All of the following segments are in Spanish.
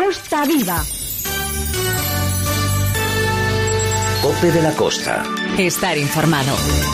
Costa Viva. COPE de la Costa. Estar informado.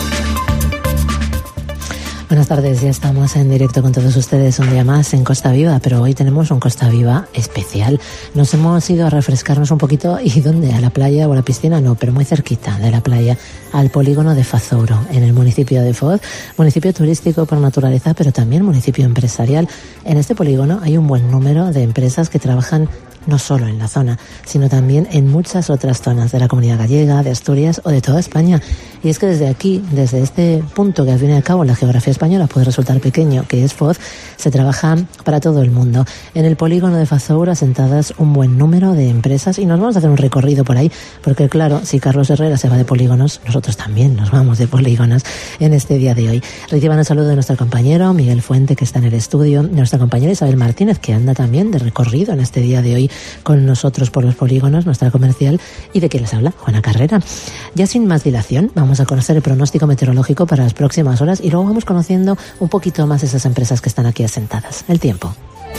Buenas tardes, ya estamos en directo con todos ustedes un día más en Costa Viva, pero hoy tenemos un Costa Viva especial. Nos hemos ido a refrescarnos un poquito, ¿y dónde? ¿A la playa o a la piscina? No, pero muy cerquita de la playa, al polígono de Fazouro, en el municipio de Foz, municipio turístico por naturaleza, pero también municipio empresarial. En este polígono hay un buen número de empresas que trabajan no solo en la zona, sino también en muchas otras zonas de la Comunidad Gallega, de Asturias o de toda España. Y es que desde aquí, desde este punto que al fin y al cabo en la geografía española puede resultar pequeño, que es Foz, se trabaja para todo el mundo. En el polígono de Fazouro asentadas un buen número de empresas y nos vamos a hacer un recorrido por ahí, porque claro, si Carlos Herrera se va de polígonos, nosotros también nos vamos de polígonos en este día de hoy. Reciban un saludo de nuestro compañero Miguel Fuente, que está en el estudio, de nuestra compañera Isabel Martínez, que anda también de recorrido en este día de hoy con nosotros por los polígonos, nuestra comercial, y de quien les habla, Juana Carrera. Ya sin más dilación, vamos a conocer el pronóstico meteorológico para las próximas horas y luego vamos conociendo un poquito más esas empresas que están aquí asentadas. El tiempo.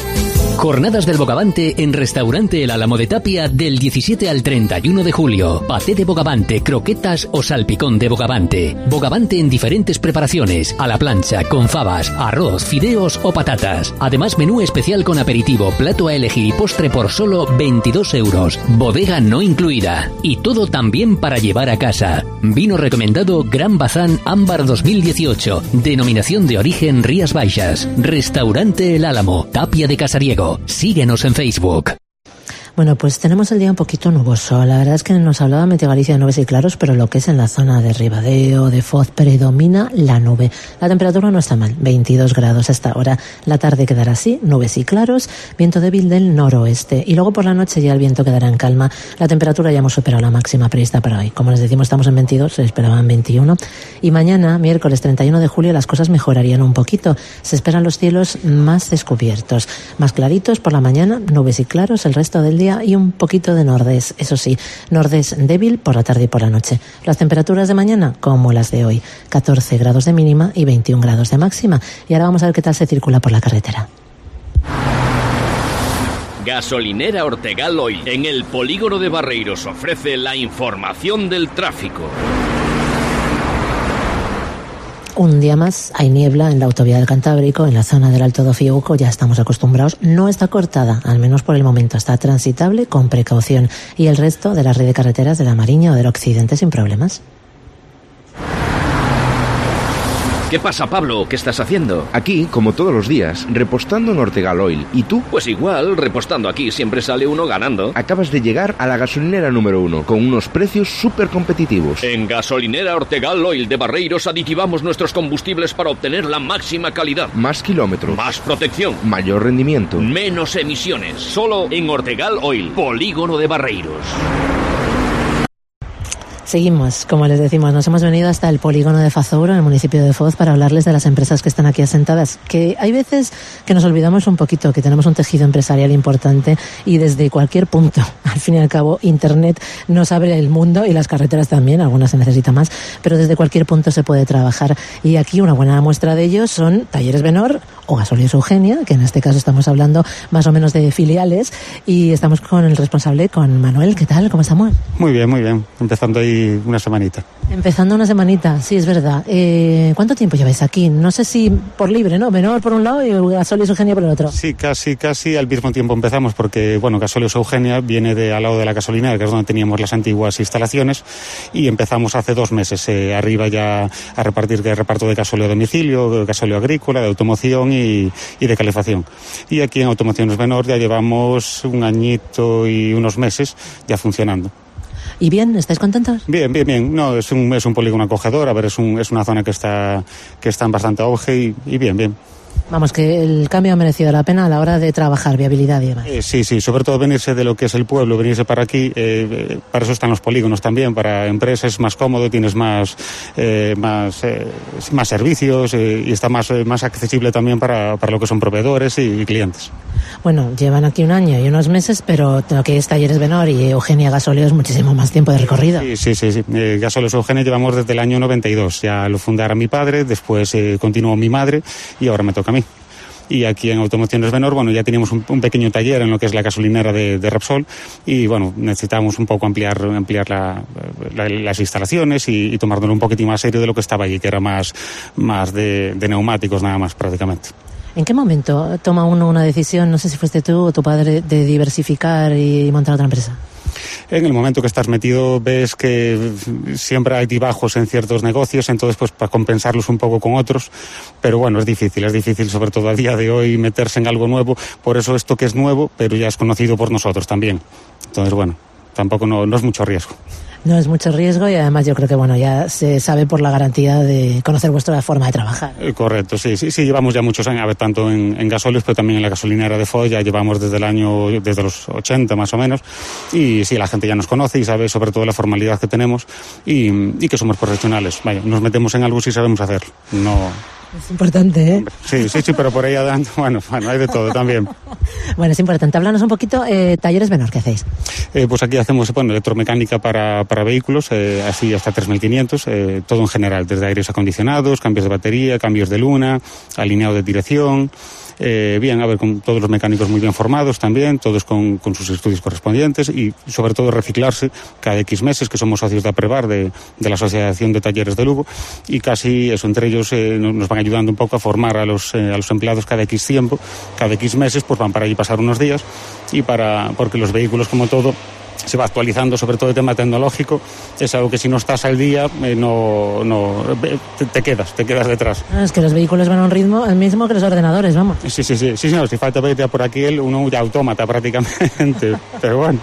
Jornadas del Bogavante en Restaurante El Álamo de Tapia del 17 al 31 de julio. Paté de bogavante, croquetas o salpicón de bogavante. Bogavante en diferentes preparaciones, a la plancha, con fabas, arroz, fideos o patatas. Además, menú especial con aperitivo, plato a elegir y postre por solo 22 euros. Bodega no incluida. Y todo también para llevar a casa. Vino recomendado Gran Bazán Ámbar 2018. Denominación de origen Rías Baixas. Restaurante El Álamo, Tapia de Casariego. Síguenos en Facebook. Bueno, pues tenemos el día un poquito nuboso. La verdad es que nos hablaba Meteo Galicia de nubes y claros, pero lo que es en la zona de Ribadeo, de Foz, predomina la nube. La temperatura no está mal, 22 grados hasta ahora. La tarde quedará así, nubes y claros, viento débil del noroeste. Y luego por la noche ya el viento quedará en calma. La temperatura ya hemos superado la máxima prevista para hoy. Como les decimos, estamos en 22, se esperaban 21. Y mañana, miércoles 31 de julio, las cosas mejorarían un poquito. Se esperan los cielos más descubiertos, más claritos por la mañana, nubes y claros el resto del día y un poquito de nordés, eso sí, nordés débil por la tarde y por la noche. Las temperaturas de mañana como las de hoy, 14 grados de mínima y 21 grados de máxima. Y ahora vamos a ver qué tal se circula por la carretera. Gasolinera Ortegal Oil, en el polígono de Barreiros, ofrece la información del tráfico. Un día más hay niebla en la autovía del Cantábrico, en la zona del Alto do Fiuco, ya estamos acostumbrados. No está cortada, al menos por el momento, está transitable con precaución. Y el resto de la red de carreteras de la Mariña o del Occidente sin problemas. ¿Qué pasa, Pablo? ¿Qué estás haciendo? Aquí, como todos los días, repostando en Ortegal Oil. ¿Y tú? Pues igual, repostando aquí siempre sale uno ganando. Acabas de llegar a la gasolinera número 1, con unos precios súper competitivos. En Gasolinera Ortegal Oil de Barreiros aditivamos nuestros combustibles para obtener la máxima calidad. Más kilómetros. Más protección. Mayor rendimiento. Menos emisiones. Solo en Ortegal Oil, polígono de Barreiros. Seguimos, como les decimos, nos hemos venido hasta el polígono de Fazouro, en el municipio de Foz, para hablarles de las empresas que están aquí asentadas, que hay veces que nos olvidamos un poquito, que tenemos un tejido empresarial importante y desde cualquier punto, al fin y al cabo, Internet nos abre el mundo y las carreteras también, algunas se necesita más, pero desde cualquier punto se puede trabajar. Y aquí una buena muestra de ello son Talleres Benor o Gasóleos Eugenia, que en este caso estamos hablando más o menos de filiales, y estamos con el responsable, con Manuel. ¿Qué tal? ¿Cómo estamos? Muy bien, empezando ahí una semanita. Empezando una semanita, sí, es verdad. ¿Cuánto tiempo lleváis aquí? No sé si por libre, ¿no? Benor por un lado y Gasóleos Eugenia por el otro. Sí, casi al mismo tiempo empezamos, porque, bueno, Gasóleos Eugenia viene de al lado de la gasolinera, que es donde teníamos las antiguas instalaciones, y empezamos hace 2 meses arriba ya a repartir reparto de gasóleo a domicilio, gasóleo agrícola, de automoción y de calefacción. Y aquí en Automociones Benor ya llevamos 1 añito y unos meses ya funcionando. ¿Y bien? ¿Estáis contentos? Bien. No, es un polígono acogedor. A ver, es una zona que está en bastante auge y bien. Vamos, que el cambio ha merecido la pena a la hora de trabajar, viabilidad y demás. Sí, sobre todo venirse de lo que es el pueblo, venirse para aquí, para eso están los polígonos también, para empresas es más cómodo, tienes más servicios y está más accesible también para lo que son proveedores y clientes. Bueno, llevan aquí 1 año y unos meses, pero lo que es Talleres Benor y Eugenia Gasóleo es muchísimo más tiempo de recorrido. Sí. Gasóleos Eugenia llevamos desde el año 92, ya lo fundara mi padre, después continuó mi madre y ahora me toca a mí. y aquí en Automociones Benor, bueno, ya teníamos un pequeño taller en lo que es la gasolinera de Repsol y, bueno, necesitábamos un poco ampliar las instalaciones y tomárnoslo un poquitín más serio de lo que estaba allí, que era más de neumáticos nada más prácticamente. ¿En qué momento toma uno una decisión, no sé si fuiste tú o tu padre, de diversificar y montar otra empresa? En el momento que estás metido ves que siempre hay altibajos en ciertos negocios, entonces pues para compensarlos un poco con otros, pero bueno, es difícil sobre todo a día de hoy meterse en algo nuevo, por eso esto que es nuevo, pero ya es conocido por nosotros también. Entonces bueno, tampoco no es mucho riesgo. No es mucho riesgo y además yo creo que bueno, ya se sabe por la garantía de conocer vuestra forma de trabajar. Correcto, sí, llevamos ya muchos años, a ver, tanto en gasóleos, pero también en la gasolinera de Foz, ya llevamos desde los 80 más o menos, y sí, la gente ya nos conoce y sabe sobre todo la formalidad que tenemos y que somos profesionales. Vaya, nos metemos en algo si sabemos hacerlo, no... Es importante, ¿eh? Sí, pero por ahí dando, bueno, hay de todo también. Bueno, es importante. Háblanos un poquito, talleres Benor, ¿qué hacéis? Pues aquí hacemos, electromecánica para vehículos, así hasta 3.500, todo en general, desde aires acondicionados, cambios de batería, cambios de luna, alineado de dirección. Bien, a ver, con todos los mecánicos muy bien formados también, todos con sus estudios correspondientes y sobre todo reciclarse cada X meses, que somos socios de APREVAR, de la Asociación de Talleres de Lugo, y casi eso, entre ellos nos van ayudando un poco a formar a los empleados cada X tiempo, cada X meses, pues van para allí pasar unos días porque los vehículos, como todo, se va actualizando, sobre todo el tema tecnológico, es algo que si no estás al día te quedas detrás. Es que los vehículos van a un ritmo el mismo que los ordenadores, vamos. Sí, no, si falta ver por aquí uno ya autómata prácticamente, pero bueno.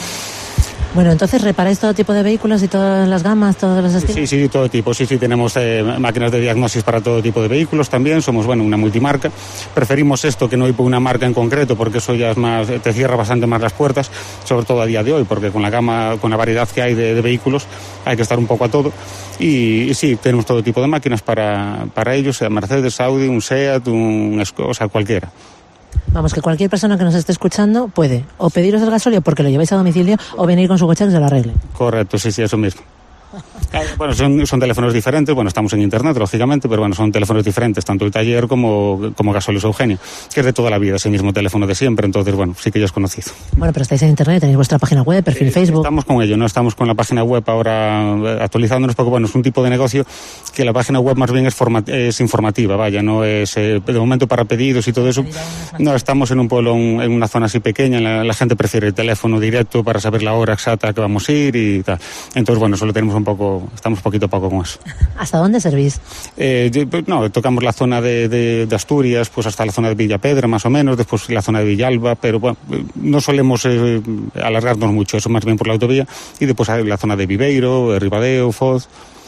Bueno, entonces reparáis todo tipo de vehículos y todas las gamas, todos los estilos. Sí, todo tipo. Sí, tenemos máquinas de diagnosis para todo tipo de vehículos también. Somos, una multimarca. Preferimos esto que no ir por una marca en concreto, porque eso ya es más, te cierra bastante más las puertas, sobre todo a día de hoy, porque con la gama, con la variedad que hay de vehículos, hay que estar un poco a todo. Y sí, tenemos todo tipo de máquinas para ellos, sea Mercedes, Audi, un Seat, cualquiera. Vamos, que cualquier persona que nos esté escuchando puede o pediros el gasóleo porque lo lleváis a domicilio o venir con su coche que se lo arregle. Correcto, sí, eso mismo. Bueno, son teléfonos diferentes, estamos en internet, lógicamente, pero son teléfonos diferentes, tanto el taller como Gasóleos Eugenia, que es de toda la vida, es el mismo teléfono de siempre, entonces, sí que ya es conocido. Bueno, pero estáis en internet, tenéis vuestra página web, perfil Facebook. Estamos con ello, no estamos con la página web ahora actualizándonos, porque, es un tipo de negocio que la página web más bien es informativa, no es, de momento para pedidos y todo eso, no, estamos en un pueblo, en una zona así pequeña, la gente prefiere el teléfono directo para saber la hora exacta que vamos a ir y tal. Entonces, solo tenemos estamos poquito a poco con eso. ¿Hasta dónde servís? Tocamos la zona de Asturias, pues hasta la zona de Villapedra más o menos, después la zona de Villalba, pero no solemos alargarnos mucho, eso más bien por la autovía, y después hay la zona de Viveiro, Ribadeo, Foz.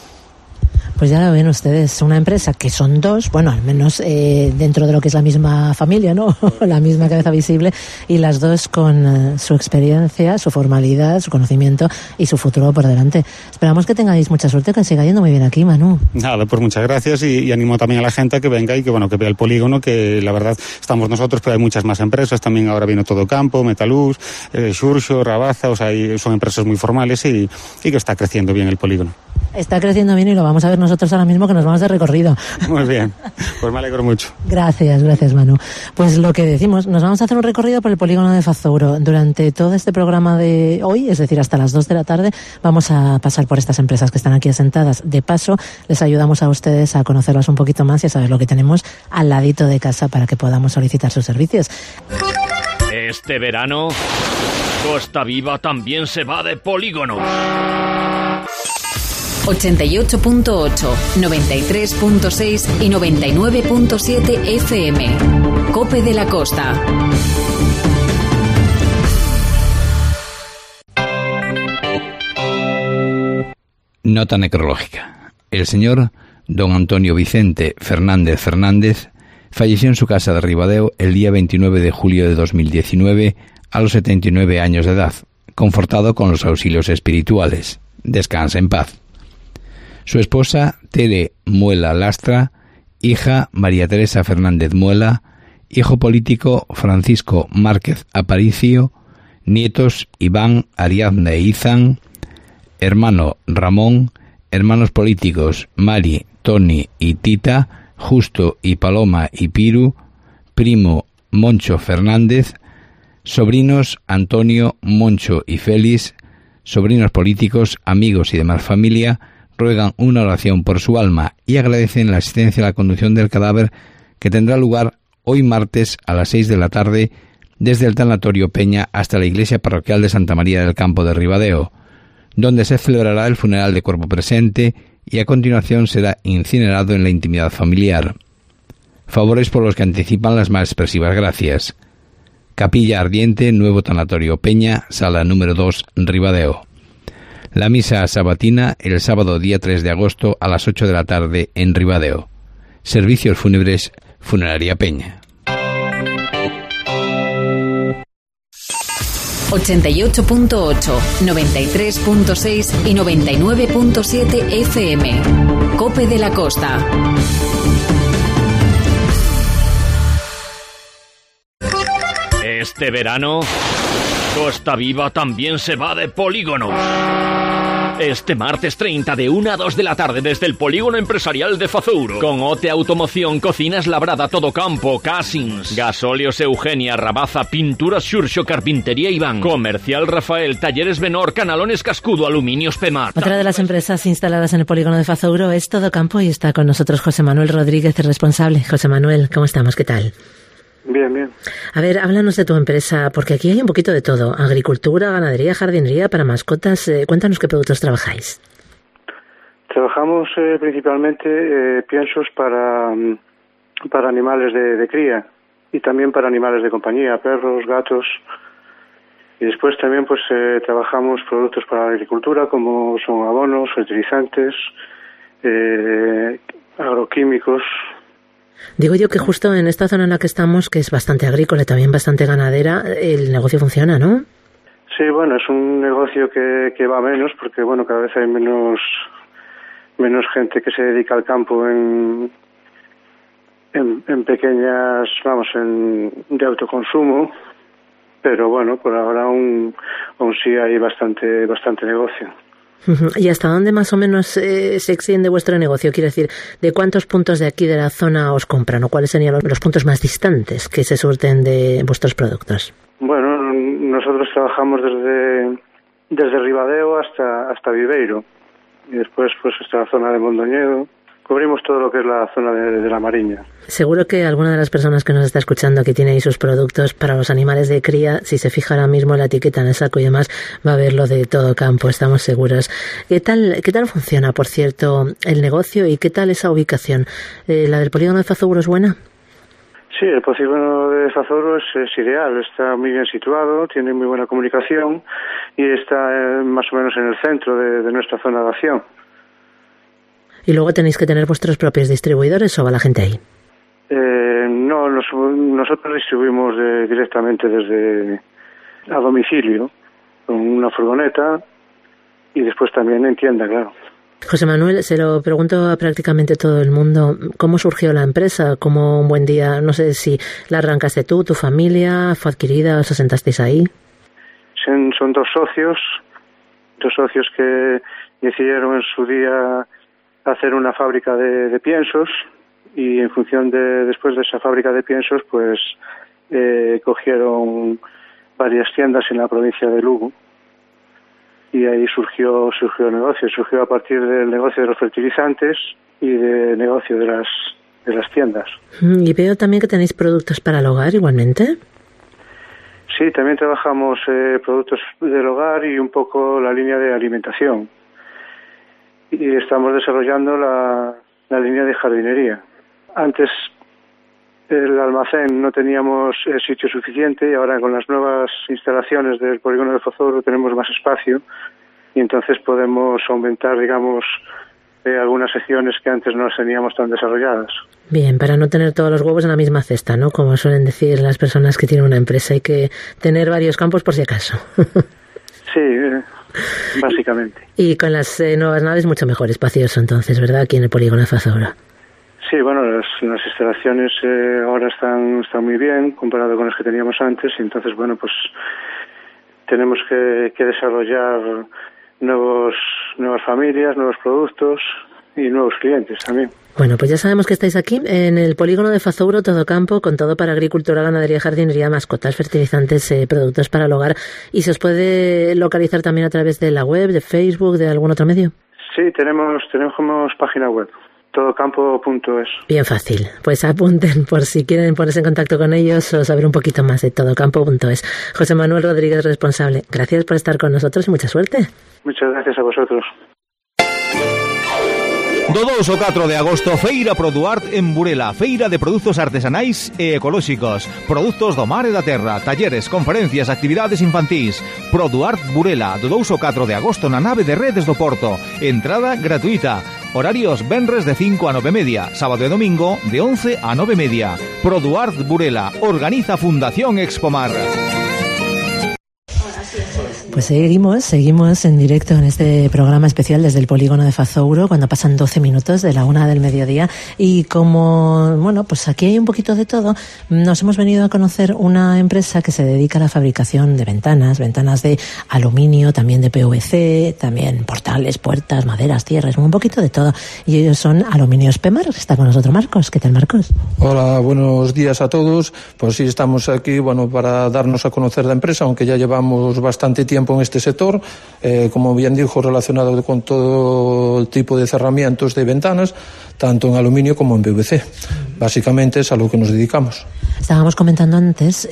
Pues ya lo ven ustedes, una empresa que son dos, al menos dentro de lo que es la misma familia, ¿no? La misma cabeza visible, y las dos con su experiencia, su formalidad, su conocimiento y su futuro por delante. Esperamos que tengáis mucha suerte, que siga yendo muy bien aquí, Manu. Nada, pues muchas gracias y animo también a la gente a que venga y que vea el polígono, que la verdad estamos nosotros, pero hay muchas más empresas, también ahora viene Todo Campo, Metaluz, Xurxo, Rabaza, son empresas muy formales y que está creciendo bien el polígono. Está creciendo bien y lo vamos a ver nosotros ahora mismo que nos vamos de recorrido. Muy bien, pues me alegro mucho. Gracias Manu. Pues lo que decimos, nos vamos a hacer un recorrido por el polígono de Fazouro. Durante todo este programa de hoy, es decir, hasta las 2 de la tarde, vamos a pasar por estas empresas que están aquí asentadas. De paso, les ayudamos a ustedes a conocerlas un poquito más y a saber lo que tenemos al ladito de casa para que podamos solicitar sus servicios. Este verano, Costa Viva también se va de polígono. 88.8, 93.6 y 99.7 FM. COPE de la Costa. Nota necrológica. El señor don Antonio Vicente Fernández falleció en su casa de Ribadeo el día 29 de julio de 2019 a los 79 años de edad, confortado con los auxilios espirituales. Descansa en paz. Su esposa, Tere Muela Lastra, hija María Teresa Fernández Muela, hijo político Francisco Márquez Aparicio, nietos Iván, Ariadna e Izan, hermano Ramón, hermanos políticos Mari, Toni y Tita, Justo y Paloma y Piru, primo Moncho Fernández, sobrinos Antonio, Moncho y Félix, sobrinos políticos, amigos y demás familia, ruegan una oración por su alma y agradecen la asistencia a la conducción del cadáver que tendrá lugar hoy martes a las 6 de la tarde desde el tanatorio Peña hasta la iglesia parroquial de Santa María del Campo de Ribadeo, donde se celebrará el funeral de cuerpo presente y a continuación será incinerado en la intimidad familiar. Favores por los que anticipan las más expresivas gracias. Capilla Ardiente, Nuevo Tanatorio Peña, sala número 2, Ribadeo. La misa sabatina el sábado día 3 de agosto a las 8 de la tarde en Ribadeo. Servicios fúnebres, Funeraria Peña. 88.8, 93.6 y 99.7 FM. Cope de la Costa. Este verano, Costa Viva también se va de polígono. Este martes 30 de 1 a 2 de la tarde desde el Polígono Empresarial de Fazouro. Con OTE Automoción, Cocinas Labrada, Todo Campo, Casins, Gasóleos Eugenia, Rabaza, Pinturas Xurxo, Carpintería Iván, Comercial Rafael, Talleres Benor, Canalones Cascudo, Aluminios Pemat. Otra de las empresas instaladas en el Polígono de Fazouro es Todo Campo y está con nosotros José Manuel Rodríguez, el responsable. José Manuel, ¿cómo estamos? ¿Qué tal? Bien, bien. A ver, háblanos de tu empresa, porque aquí hay un poquito de todo. Agricultura, ganadería, jardinería, para mascotas. Cuéntanos qué productos trabajáis. Trabajamos principalmente piensos para animales de cría y también para animales de compañía, perros, gatos. Y después también pues trabajamos productos para la agricultura como son abonos, fertilizantes, agroquímicos. Digo yo que justo en esta zona en la que estamos, que es bastante agrícola y también bastante ganadera, el negocio funciona, ¿no? Sí, bueno, es un negocio que va menos porque, bueno, cada vez hay menos gente que se dedica al campo en pequeñas, de autoconsumo, pero bueno, por ahora aún sí hay bastante negocio. ¿Y hasta dónde más o menos se extiende vuestro negocio? Quiero decir, ¿de cuántos puntos de aquí de la zona os compran o cuáles serían los puntos más distantes que se surten de vuestros productos? Bueno, nosotros trabajamos desde Ribadeo hasta Viveiro y después pues hasta la zona de Mondoñedo. Cubrimos todo lo que es la zona de la Mariña. Seguro que alguna de las personas que nos está escuchando que tiene ahí sus productos para los animales de cría, si se fija ahora mismo en la etiqueta, en el saco y demás, va a ver lo de Todo Campo, estamos seguros. ¿Qué tal funciona, por cierto, el negocio y qué tal esa ubicación? ¿La del Polígono de Fazouro es buena? Sí, el Polígono de Fazouro es ideal, está muy bien situado, tiene muy buena comunicación y está más o menos en el centro de nuestra zona de acción. ¿Y luego tenéis que tener vuestros propios distribuidores o va la gente ahí? No, nosotros distribuimos directamente desde a domicilio, con una furgoneta y después también en tienda, claro. José Manuel, se lo pregunto a prácticamente todo el mundo, ¿cómo surgió la empresa? ¿Cómo un buen día, no sé si la arrancaste tú, tu familia, fue adquirida, os asentasteis ahí? Son dos socios que decidieron en su día hacer una fábrica de piensos y en función después de esa fábrica de piensos pues cogieron varias tiendas en la provincia de Lugo y ahí surgió el negocio, surgió a partir del negocio de los fertilizantes y del negocio de las tiendas. Y veo también que tenéis productos para el hogar igualmente. Sí, también trabajamos productos del hogar y un poco la línea de alimentación. Y estamos desarrollando la línea de jardinería. Antes el almacén no teníamos sitio suficiente y ahora con las nuevas instalaciones del Polígono de Fazouro tenemos más espacio y entonces podemos aumentar, digamos, algunas secciones que antes no las teníamos tan desarrolladas. Bien, para no tener todos los huevos en la misma cesta, ¿no? Como suelen decir las personas que tienen una empresa, hay que tener varios campos por si acaso. Sí, básicamente. Y con las nuevas naves mucho mejor espacioso entonces, ¿verdad? Aquí en el Polígono de Fazouro. Sí, bueno, las instalaciones ahora están muy bien comparado con las que teníamos antes y entonces, bueno, pues tenemos que desarrollar nuevas familias, nuevos productos y nuevos clientes también. Bueno, pues ya sabemos que estáis aquí en el polígono de Fazouro, todo campo, con todo para agricultura, ganadería, jardinería, mascotas, fertilizantes, productos para el hogar. ¿Y se os puede localizar también a través de la web, de Facebook, de algún otro medio? Sí, tenemos página web, todocampo.es. Bien fácil. Pues apunten por si quieren ponerse en contacto con ellos o saber un poquito más de todocampo.es. José Manuel Rodríguez, responsable. Gracias por estar con nosotros y mucha suerte. Muchas gracias a vosotros. Do 2 ao 4 de agosto, Feira Produart en Burela, feira de produtos artesanais e ecolóxicos, produtos do mar e da terra, talleres, conferencias, actividades infantís. Produart Burela, do 2 ao 4 de agosto na nave de Redes do Porto, entrada gratuita. Horarios venres de 5 a 9:30, sábado e domingo de 11 a 9:30. Produart Burela, organiza Fundación Expomar. Pues seguimos en directo en este programa especial desde el polígono de Fazouro, cuando pasan 12 minutos de la 1 del mediodía. Y como, bueno, pues aquí hay un poquito de todo, nos hemos venido a conocer una empresa que se dedica a la fabricación de ventanas de aluminio, también de PVC, también portales, puertas, maderas, cierres, un poquito de todo. Y ellos son Aluminios Pemar. Está con nosotros Marcos. ¿Qué tal, Marcos? Hola, buenos días a todos. Pues sí, estamos aquí, bueno, para darnos a conocer la empresa, aunque ya llevamos bastante tiempo en este sector, como bien dijo, relacionado con todo el tipo de cerramientos de ventanas, tanto en aluminio como en PVC. Básicamente es a lo que nos dedicamos. Estábamos comentando antes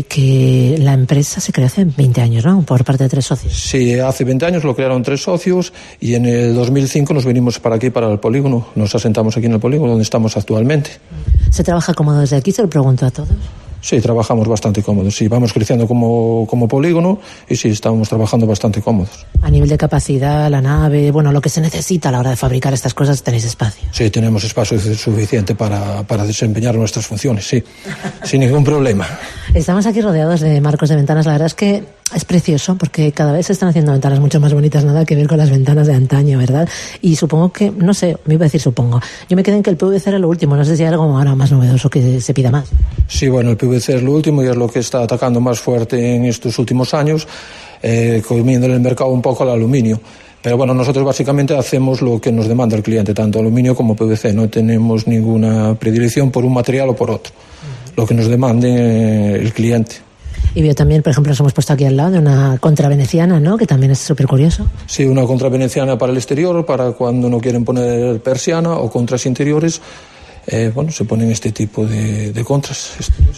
que la empresa se creó hace 20 años, ¿no? Por parte de 3 socios. Sí, hace 20 años lo crearon 3 socios y en el 2005 nos venimos para aquí, para el polígono. Nos asentamos aquí en el polígono donde estamos actualmente. ¿Se trabaja cómodo desde aquí? Se lo pregunto a todos. Sí, trabajamos bastante cómodos. Sí, vamos creciendo como polígono y sí, estamos trabajando bastante cómodos. A nivel de capacidad, la nave, bueno, lo que se necesita a la hora de fabricar estas cosas, ¿tenéis espacio? Sí, tenemos espacio suficiente para desempeñar nuestras funciones, sí, sin ningún problema. Estamos aquí rodeados de marcos de ventanas. La verdad es que es precioso porque cada vez se están haciendo ventanas mucho más bonitas, nada que ver con las ventanas de antaño, ¿verdad? Y supongo que, no sé, me iba a decir supongo. Yo me quedé en que el PVC era lo último, no sé si hay algo ahora más novedoso que se pida más. Sí, bueno, el PVC es lo último y es lo que está atacando más fuerte en estos últimos años, comiendo en el mercado un poco al aluminio. Pero bueno, nosotros básicamente hacemos lo que nos demanda el cliente, tanto aluminio como PVC. No tenemos ninguna predilección por un material o por otro. Lo que nos demande el cliente. Y veo también, por ejemplo, nos hemos puesto aquí al lado de una contraveneciana, ¿no? Que también es súper curioso. Sí, una contraveneciana para el exterior, para cuando no quieren poner persiana o contras interiores. Bueno, se ponen este tipo de contras.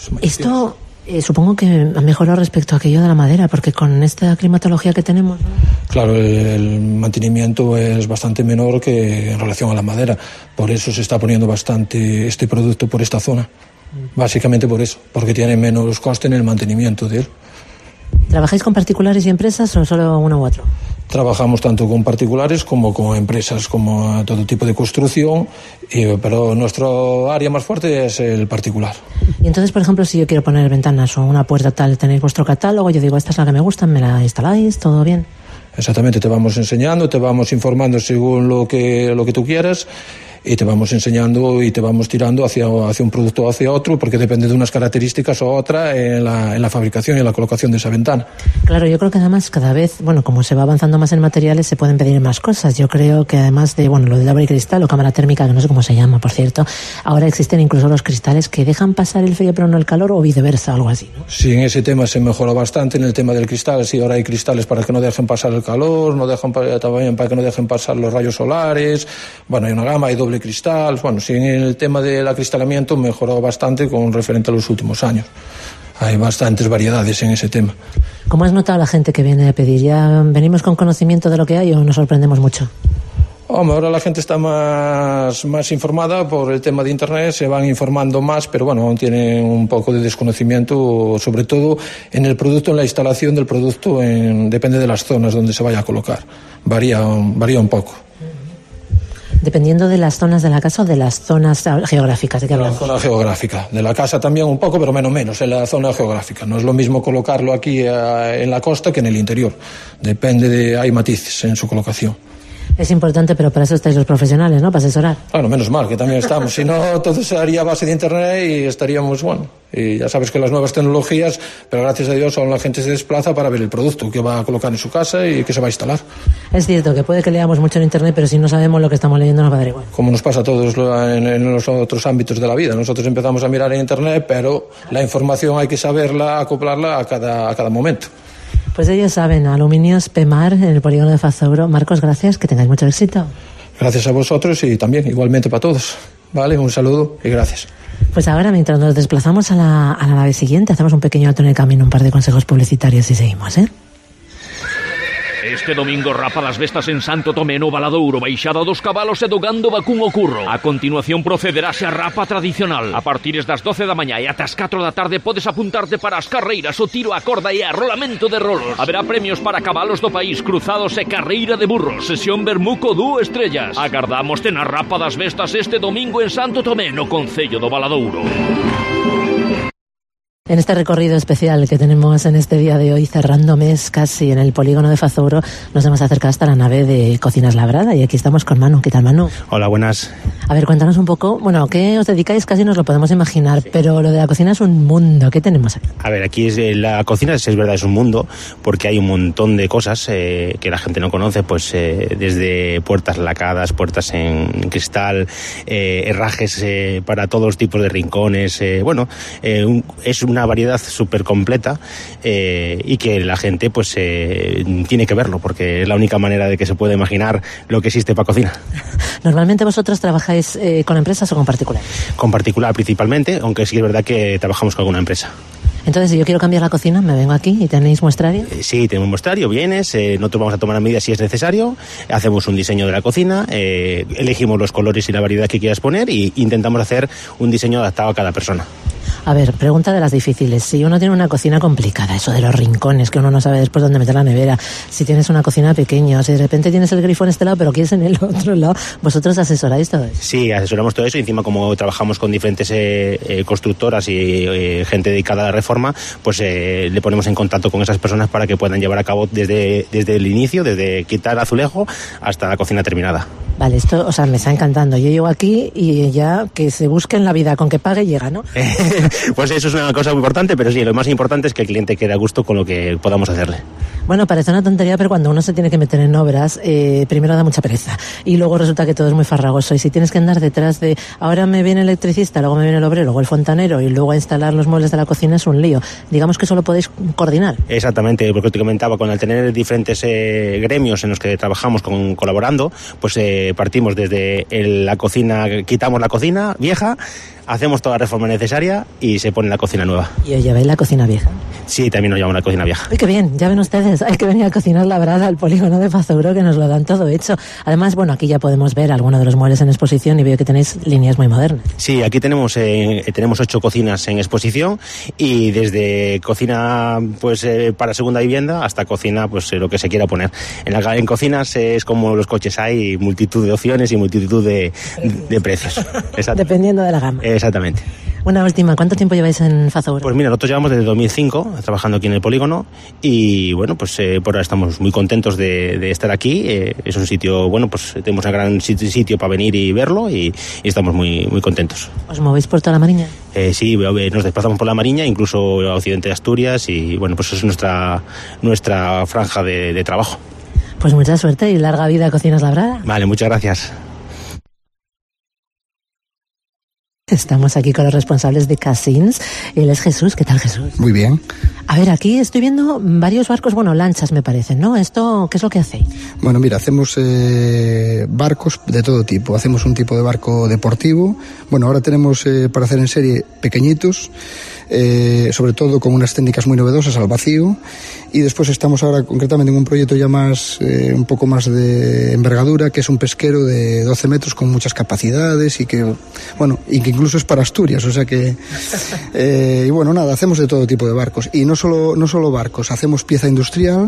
Esto supongo que ha mejorado respecto a aquello de la madera, porque con esta climatología que tenemos, ¿no? Claro, el mantenimiento es bastante menor que en relación a la madera. Por eso se está poniendo bastante este producto por esta zona. Básicamente por eso, porque tiene menos coste en el mantenimiento de él. ¿Trabajáis con particulares y empresas o solo uno u otro? Trabajamos tanto con particulares como con empresas, como todo tipo de construcción, pero nuestro área más fuerte es el particular. Y entonces, por ejemplo, si yo quiero poner ventanas o una puerta tal, tenéis vuestro catálogo, yo digo, esta es la que me gusta, me la instaláis, ¿todo bien? Exactamente, te vamos enseñando, te vamos informando según lo que tú quieras. Y te vamos enseñando y te vamos tirando hacia un producto o hacia otro, porque depende de unas características o otra en la fabricación y en la colocación de esa ventana. Claro, yo creo que además cada vez, bueno, como se va avanzando más en materiales, se pueden pedir más cosas. Yo creo que además de, bueno, lo de doble cristal o cámara térmica, que no sé cómo se llama, por cierto, ahora existen incluso los cristales que dejan pasar el frío pero no el calor, o viceversa, algo así, ¿no? Sí, en ese tema se mejoró bastante, en el tema del cristal. Sí, ahora hay cristales para que no dejen pasar el calor, también para que no dejen pasar los rayos solares. Bueno, hay una gama, hay doble cristal. Bueno, sí, en el tema del acristalamiento mejoró bastante con referente a los últimos años. Hay bastantes variedades en ese tema. ¿Cómo has notado la gente que viene a pedir? ¿Ya venimos con conocimiento de lo que hay o nos sorprendemos mucho? Hombre, ahora la gente está más informada por el tema de internet, se van informando más, pero bueno, aún tienen un poco de desconocimiento, sobre todo en el producto, en la instalación del producto, depende de las zonas donde se vaya a colocar. Varía un poco. Dependiendo de las zonas de la casa o de las zonas geográficas, ¿de qué hablamos? La zona geográfica. De la casa también un poco, pero menos en la zona geográfica. No es lo mismo colocarlo aquí en la costa que en el interior. Hay matices en su colocación. Es importante, pero para eso estáis los profesionales, ¿no? Para asesorar. Bueno, menos mal que también estamos. Si no, todo se haría a base de internet y estaríamos, bueno. Y ya sabes que las nuevas tecnologías, pero gracias a Dios aún la gente se desplaza para ver el producto que va a colocar en su casa y que se va a instalar. Es cierto que puede que leamos mucho en internet, pero si no sabemos lo que estamos leyendo nos va a dar igual. Como nos pasa a todos en los otros ámbitos de la vida. Nosotros empezamos a mirar en internet, pero la información hay que saberla, acoplarla a cada momento. Pues ellos saben, Aluminios Pemar en el polígono de Fazauro. Marcos, gracias, que tengáis mucho éxito. Gracias a vosotros y también igualmente para todos. Vale, un saludo y gracias. Pues ahora, mientras nos desplazamos a la nave siguiente, hacemos un pequeño alto en el camino, un par de consejos publicitarios y seguimos, ¿eh? Este domingo rapa das bestas en Santo Tomé no Valadouro, baixada dos cabalos e do gando vacún o curro. A continuación procederase a rapa tradicional. A partir das 12 da mañá e ata as 4 da tarde podes apuntarte para as carreiras, o tiro a corda e a rolamento de rolos. Haberá premios para cabalos do país, cruzados e carreira de burros. Sesión Bermuco 2 estrellas. Agardámoste na rapa das bestas este domingo en Santo Tomé no concello do Valadouro. En este recorrido especial que tenemos en este día de hoy, cerrando mes casi en el polígono de Fazauro, nos hemos acercado hasta la nave de Cocinas Labrada y aquí estamos con Manu. ¿Qué tal, Manu? Hola, buenas. A ver, cuéntanos un poco, bueno, ¿qué os dedicáis? Casi nos lo podemos imaginar, pero lo de la cocina es un mundo. ¿Qué tenemos aquí? A ver, aquí la cocina es verdad, es un mundo, porque hay un montón de cosas que la gente no conoce, pues desde puertas lacadas, puertas en cristal, herrajes para todos los tipos de rincones, es una variedad súper completa y que la gente pues tiene que verlo, porque es la única manera de que se pueda imaginar lo que existe para cocina. ¿Normalmente vosotros trabajáis con empresas o con particulares? Con particular principalmente, aunque sí es verdad que trabajamos con alguna empresa. Entonces, si yo quiero cambiar la cocina, me vengo aquí y tenéis muestrario. Sí, tenemos muestrario, vienes, nosotros vamos a tomar medidas si es necesario, hacemos un diseño de la cocina, elegimos los colores y la variedad que quieras poner y intentamos hacer un diseño adaptado a cada persona. A ver, pregunta de las difíciles. Si uno tiene una cocina complicada, eso de los rincones, que uno no sabe después dónde meter la nevera, si tienes una cocina pequeña, o si de repente tienes el grifo en este lado, pero quieres en el otro lado, ¿vosotros asesoráis todo eso? Sí, asesoramos todo eso y encima como trabajamos con diferentes constructoras y gente dedicada a la reforma, pues le ponemos en contacto con esas personas para que puedan llevar a cabo desde el inicio, desde quitar azulejo hasta la cocina terminada. Vale, esto, o sea, me está encantando. Yo llego aquí y ya que se busque en la vida, con que pague llega, ¿no? Pues eso es una cosa muy importante, pero sí, lo más importante es que el cliente quede a gusto con lo que podamos hacerle. Bueno, parece una tontería, pero cuando uno se tiene que meter en obras, primero da mucha pereza y luego resulta que todo es muy farragoso. Y si tienes que andar detrás de, ahora me viene el electricista, luego me viene el obrero, luego el fontanero y luego a instalar los muebles de la cocina, es un lío. Digamos que solo podéis coordinar. Exactamente, porque te comentaba, con el tener diferentes gremios en los que trabajamos colaborando, pues partimos desde la cocina, quitamos la cocina vieja, hacemos toda la reforma necesaria y se pone la cocina nueva. ¿Y os lleváis la cocina vieja? Sí, también nos llevamos la cocina vieja. ¡Ay, qué bien! Ya ven ustedes, hay que venir a Cocinas Labrada al polígono de Fazauro, que nos lo dan todo hecho. Además, bueno, aquí ya podemos ver algunos de los muebles en exposición y veo que tenéis líneas muy modernas. Sí, aquí tenemos 8 cocinas en exposición y desde cocina pues para segunda vivienda hasta cocina pues lo que se quiera poner. En cocinas es como los coches, hay multitud de opciones y multitud de precios. Dependiendo de la gama. Exactamente. Una última, ¿cuánto tiempo lleváis en Fazauro? Pues mira, nosotros llevamos desde 2005 trabajando aquí en el polígono y bueno, pues por ahora estamos muy contentos de estar aquí. Es un sitio, bueno, pues tenemos un gran sitio para venir y verlo y estamos muy, muy contentos. ¿Os movéis por toda la Mariña? Sí, nos desplazamos por la Mariña, incluso a Occidente de Asturias y bueno, pues es nuestra franja de trabajo. Pues mucha suerte y larga vida a Cocinas Labrada. Vale, muchas gracias. Estamos aquí con los responsables de Casins. Él es Jesús. ¿Qué tal, Jesús? Muy bien. A ver, aquí estoy viendo varios barcos, bueno, lanchas me parecen, ¿no? ¿Esto qué es lo que hacéis? Bueno, mira, hacemos barcos de todo tipo. Hacemos un tipo de barco deportivo. Bueno, ahora tenemos para hacer en serie pequeñitos, sobre todo con unas técnicas muy novedosas al vacío. Y después estamos ahora concretamente en un proyecto ya más, un poco más de envergadura, que es un pesquero de 12 metros con muchas capacidades y que, bueno, y que incluso es para Asturias, o sea que, y bueno, nada, hacemos de todo tipo de barcos. Y no solo barcos, hacemos pieza industrial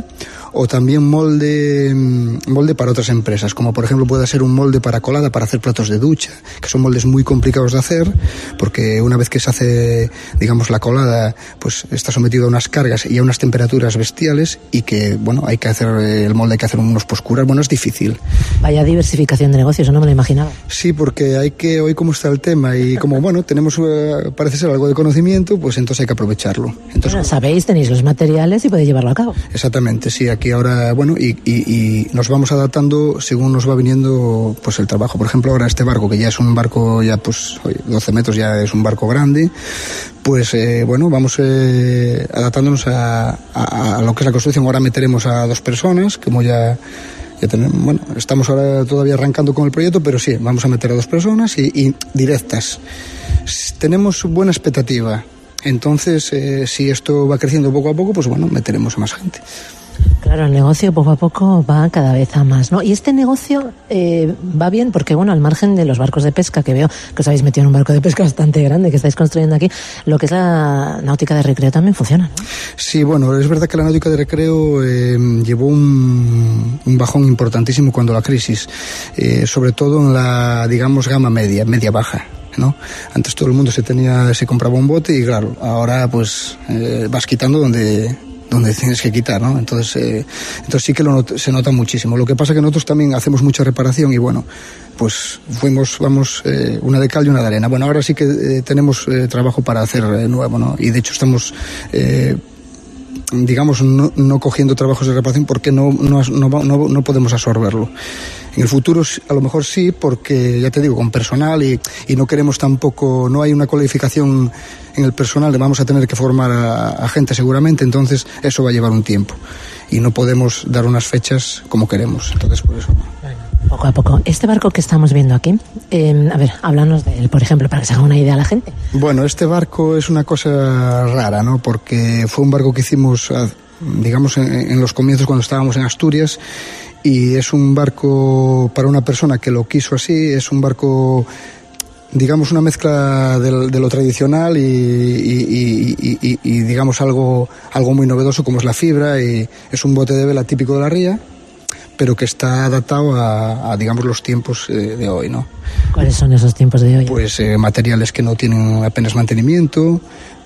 o también molde para otras empresas, como por ejemplo puede ser un molde para colada, para hacer platos de ducha, que son moldes muy complicados de hacer, porque una vez que se hace, digamos, la colada, pues está sometido a unas cargas y a unas temperaturas bestiales, y que, bueno, hay que hacer el molde, hay que hacer unos poscuras, bueno, es difícil. Vaya diversificación de negocios, eso no me lo imaginaba. Sí, porque hoy como está el tema, y como, bueno, tenemos, parece ser algo de conocimiento, pues entonces hay que aprovecharlo. Entonces, bueno, sabéis, tenéis los materiales y podéis llevarlo a cabo. Exactamente, sí, aquí ahora, bueno, y nos vamos adaptando según nos va viniendo pues el trabajo. Por ejemplo, ahora este barco, que ya es un barco ya pues 12 metros, ya es un barco grande, pues bueno, vamos adaptándonos a lo que es la construcción. Ahora meteremos a 2 personas, como ya tenemos, bueno, estamos ahora todavía arrancando con el proyecto, pero sí, vamos a meter a 2 personas y directas. Tenemos buena expectativa. Entonces, si esto va creciendo poco a poco, pues bueno, meteremos a más gente. Claro, el negocio poco a poco va cada vez a más, ¿no? Y este negocio va bien porque, bueno, al margen de los barcos de pesca, que veo que os habéis metido en un barco de pesca bastante grande que estáis construyendo aquí, lo que es la náutica de recreo también funciona, ¿no? Sí, bueno, es verdad que la náutica de recreo llevó un bajón importantísimo cuando la crisis, sobre todo en la, digamos, gama media-baja. ¿No? Antes todo el mundo se compraba un bote y claro, ahora pues vas quitando donde tienes que quitar, ¿no? Entonces sí que se nota muchísimo. Lo que pasa es que nosotros también hacemos mucha reparación y bueno, pues vamos una de cal y una de arena. Bueno, ahora sí que tenemos trabajo para hacer nuevo, ¿no? Y de hecho estamos digamos no cogiendo trabajos de reparación porque no podemos absorberlo. En el futuro a lo mejor sí, porque ya te digo, con personal y no queremos tampoco, no hay una cualificación en el personal, le vamos a tener que formar a gente seguramente, entonces eso va a llevar un tiempo y no podemos dar unas fechas como queremos, entonces por eso. Poco a poco. Este barco que estamos viendo aquí, a ver, háblanos de él, por ejemplo, para que se haga una idea a la gente. Bueno, este barco es una cosa rara, ¿no? Porque fue un barco que hicimos, digamos, en los comienzos cuando estábamos en Asturias, y es un barco para una persona que lo quiso así, es un barco, digamos, una mezcla de lo tradicional y digamos algo muy novedoso como es la fibra, y es un bote de vela típico de la ría, pero que está adaptado a digamos, los tiempos de hoy, ¿no? ¿Cuáles son esos tiempos de hoy? Pues materiales que no tienen apenas mantenimiento,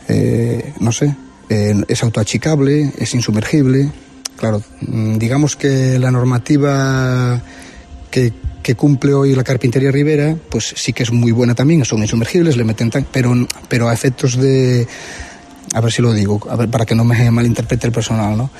no sé, es autoachicable, es insumergible. Claro, digamos que la normativa que cumple hoy la carpintería Ribera, pues sí que es muy buena también, son insumergibles, le meten pero a efectos de, a ver si lo digo, para que no me malinterprete el personal, ¿no?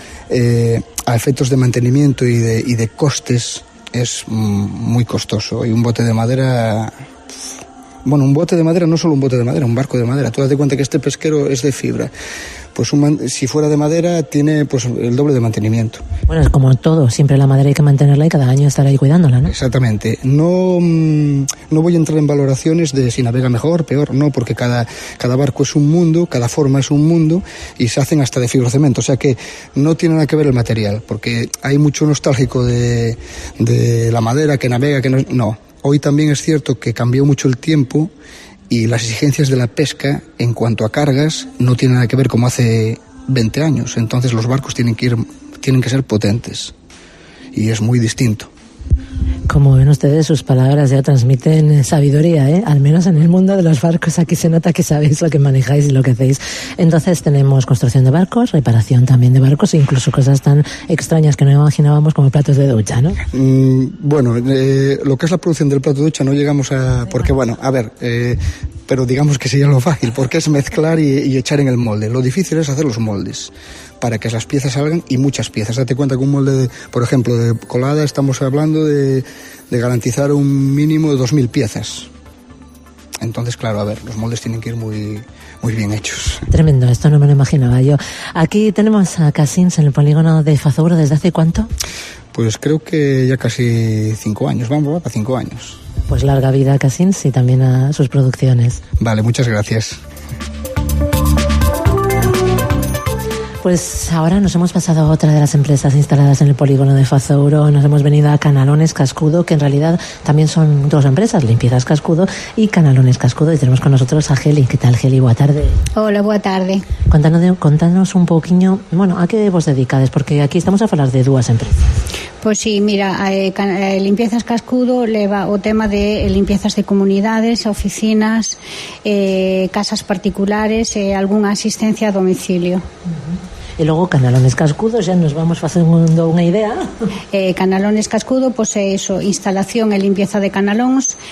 A efectos de mantenimiento y de costes es muy costoso. Y un bote de madera, bueno, un bote de madera, no solo un bote de madera, un barco de madera. Tú date cuenta que este pesquero es de fibra. Pues si fuera de madera tiene pues el doble de mantenimiento. Bueno, es como todo, siempre la madera hay que mantenerla y cada año estar ahí cuidándola, ¿no? Exactamente. No voy a entrar en valoraciones de si navega mejor, peor, no, porque cada barco es un mundo, cada forma es un mundo y se hacen hasta de fibrocemento, o sea que no tiene nada que ver el material, porque hay mucho nostálgico de la madera que navega, que no. Hoy también es cierto que cambió mucho el tiempo y las exigencias de la pesca en cuanto a cargas no tienen nada que ver como hace 20 años. Entonces los barcos tienen que ser potentes y es muy distinto. Como ven ustedes, sus palabras ya transmiten sabiduría, ¿eh? Al menos en el mundo de los barcos. Aquí se nota que sabéis lo que manejáis y lo que hacéis. Entonces tenemos construcción de barcos, reparación también de barcos e incluso cosas tan extrañas que no imaginábamos como platos de ducha, ¿no? Bueno, lo que es la producción del plato de ducha no llegamos a... Porque bueno, a ver... pero digamos que sería lo fácil, porque es mezclar y echar en el molde. Lo difícil es hacer los moldes, para que las piezas salgan, y muchas piezas. Date cuenta que un molde, por ejemplo, de colada, estamos hablando de garantizar un mínimo de 2.000 piezas. Entonces, claro, a ver, los moldes tienen que ir muy, muy bien hechos. Tremendo, esto no me lo imaginaba yo. Aquí tenemos a Casins en el polígono de Fazouro, ¿desde hace cuánto? Pues creo que ya casi 5 años, vamos, para 5 años. Pues larga vida a Casins y también a sus producciones. Vale, muchas gracias. Pues ahora nos hemos pasado a otra de las empresas instaladas en el polígono de Fazouro. Nos hemos venido a Canalones Cascudo, que en realidad también son dos empresas, Limpiezas Cascudo y Canalones Cascudo. Y tenemos con nosotros a Geli. ¿Qué tal, Geli? Boa tarde. Hola, boa tarde. Contanos un poquinho, bueno, a que vos dedicades, porque aquí estamos a falar de dúas empresas. Pois sí, mira, Limpiezas Cascudo leva o tema de limpiezas de comunidades, oficinas, casas particulares e algunha asistencia a domicilio. E logo Canalones Cascudo, xa nos vamos facendo unha idea. Canalones Cascudo, pois é iso, instalación e limpieza de canalóns,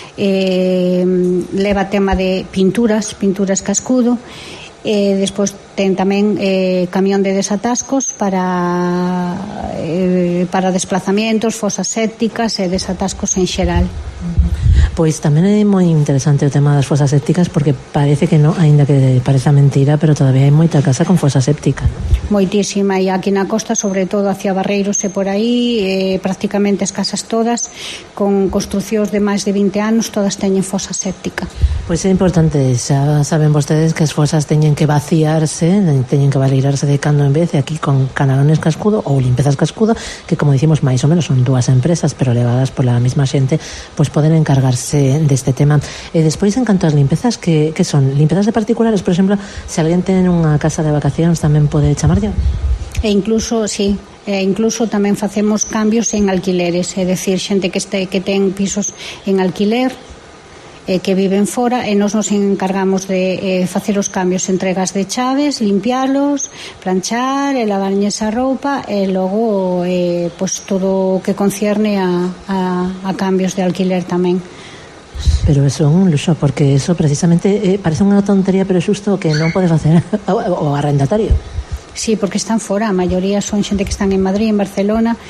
leva tema de pinturas Cascudo. Despois ten tamén camión de desatascos para desplazamientos, fosas sépticas e desatascos en xeral. Pois tamén é moi interesante o tema das fosas sépticas, porque parece que non, aínda que pareza mentira, pero todavía hai moita casa con fosa séptica, non? Moitísima, e aquí na costa, sobre todo hacia Barreiros e por aí, prácticamente as casas todas con construcións de máis de 20 anos todas teñen fosa séptica. Pois é importante, xa saben vostedes que as fosas teñen que vaciarse, teñen que validarse de cando en vez, e aquí con Canalones Cascudo ou Limpiezas Cascudo, que como dicimos máis ou menos son dúas empresas, pero levadas pola mesma xente, pois poden encargarse deste tema. E despois, en canto ás limpezas, que son? Limpezas de particulares, por exemplo, se alguén ten unha casa de vacacións, tamén pode chamarlle? E incluso, sí, incluso tamén facemos cambios en alquileres, é dicir, xente que ten pisos en alquiler, que viven fora, e nos encargamos de facer os cambios, entregas de chaves, limpialos, planchar, e lavarñes a roupa, e logo pues todo o que concierne a cambios de alquiler tamén. Pero eso é un luxo, porque eso precisamente parece unha tontería, pero xusto que non pode facer o arrendatario. Sí, porque están fora, a maioría son xente que están en Madrid, en Barcelona,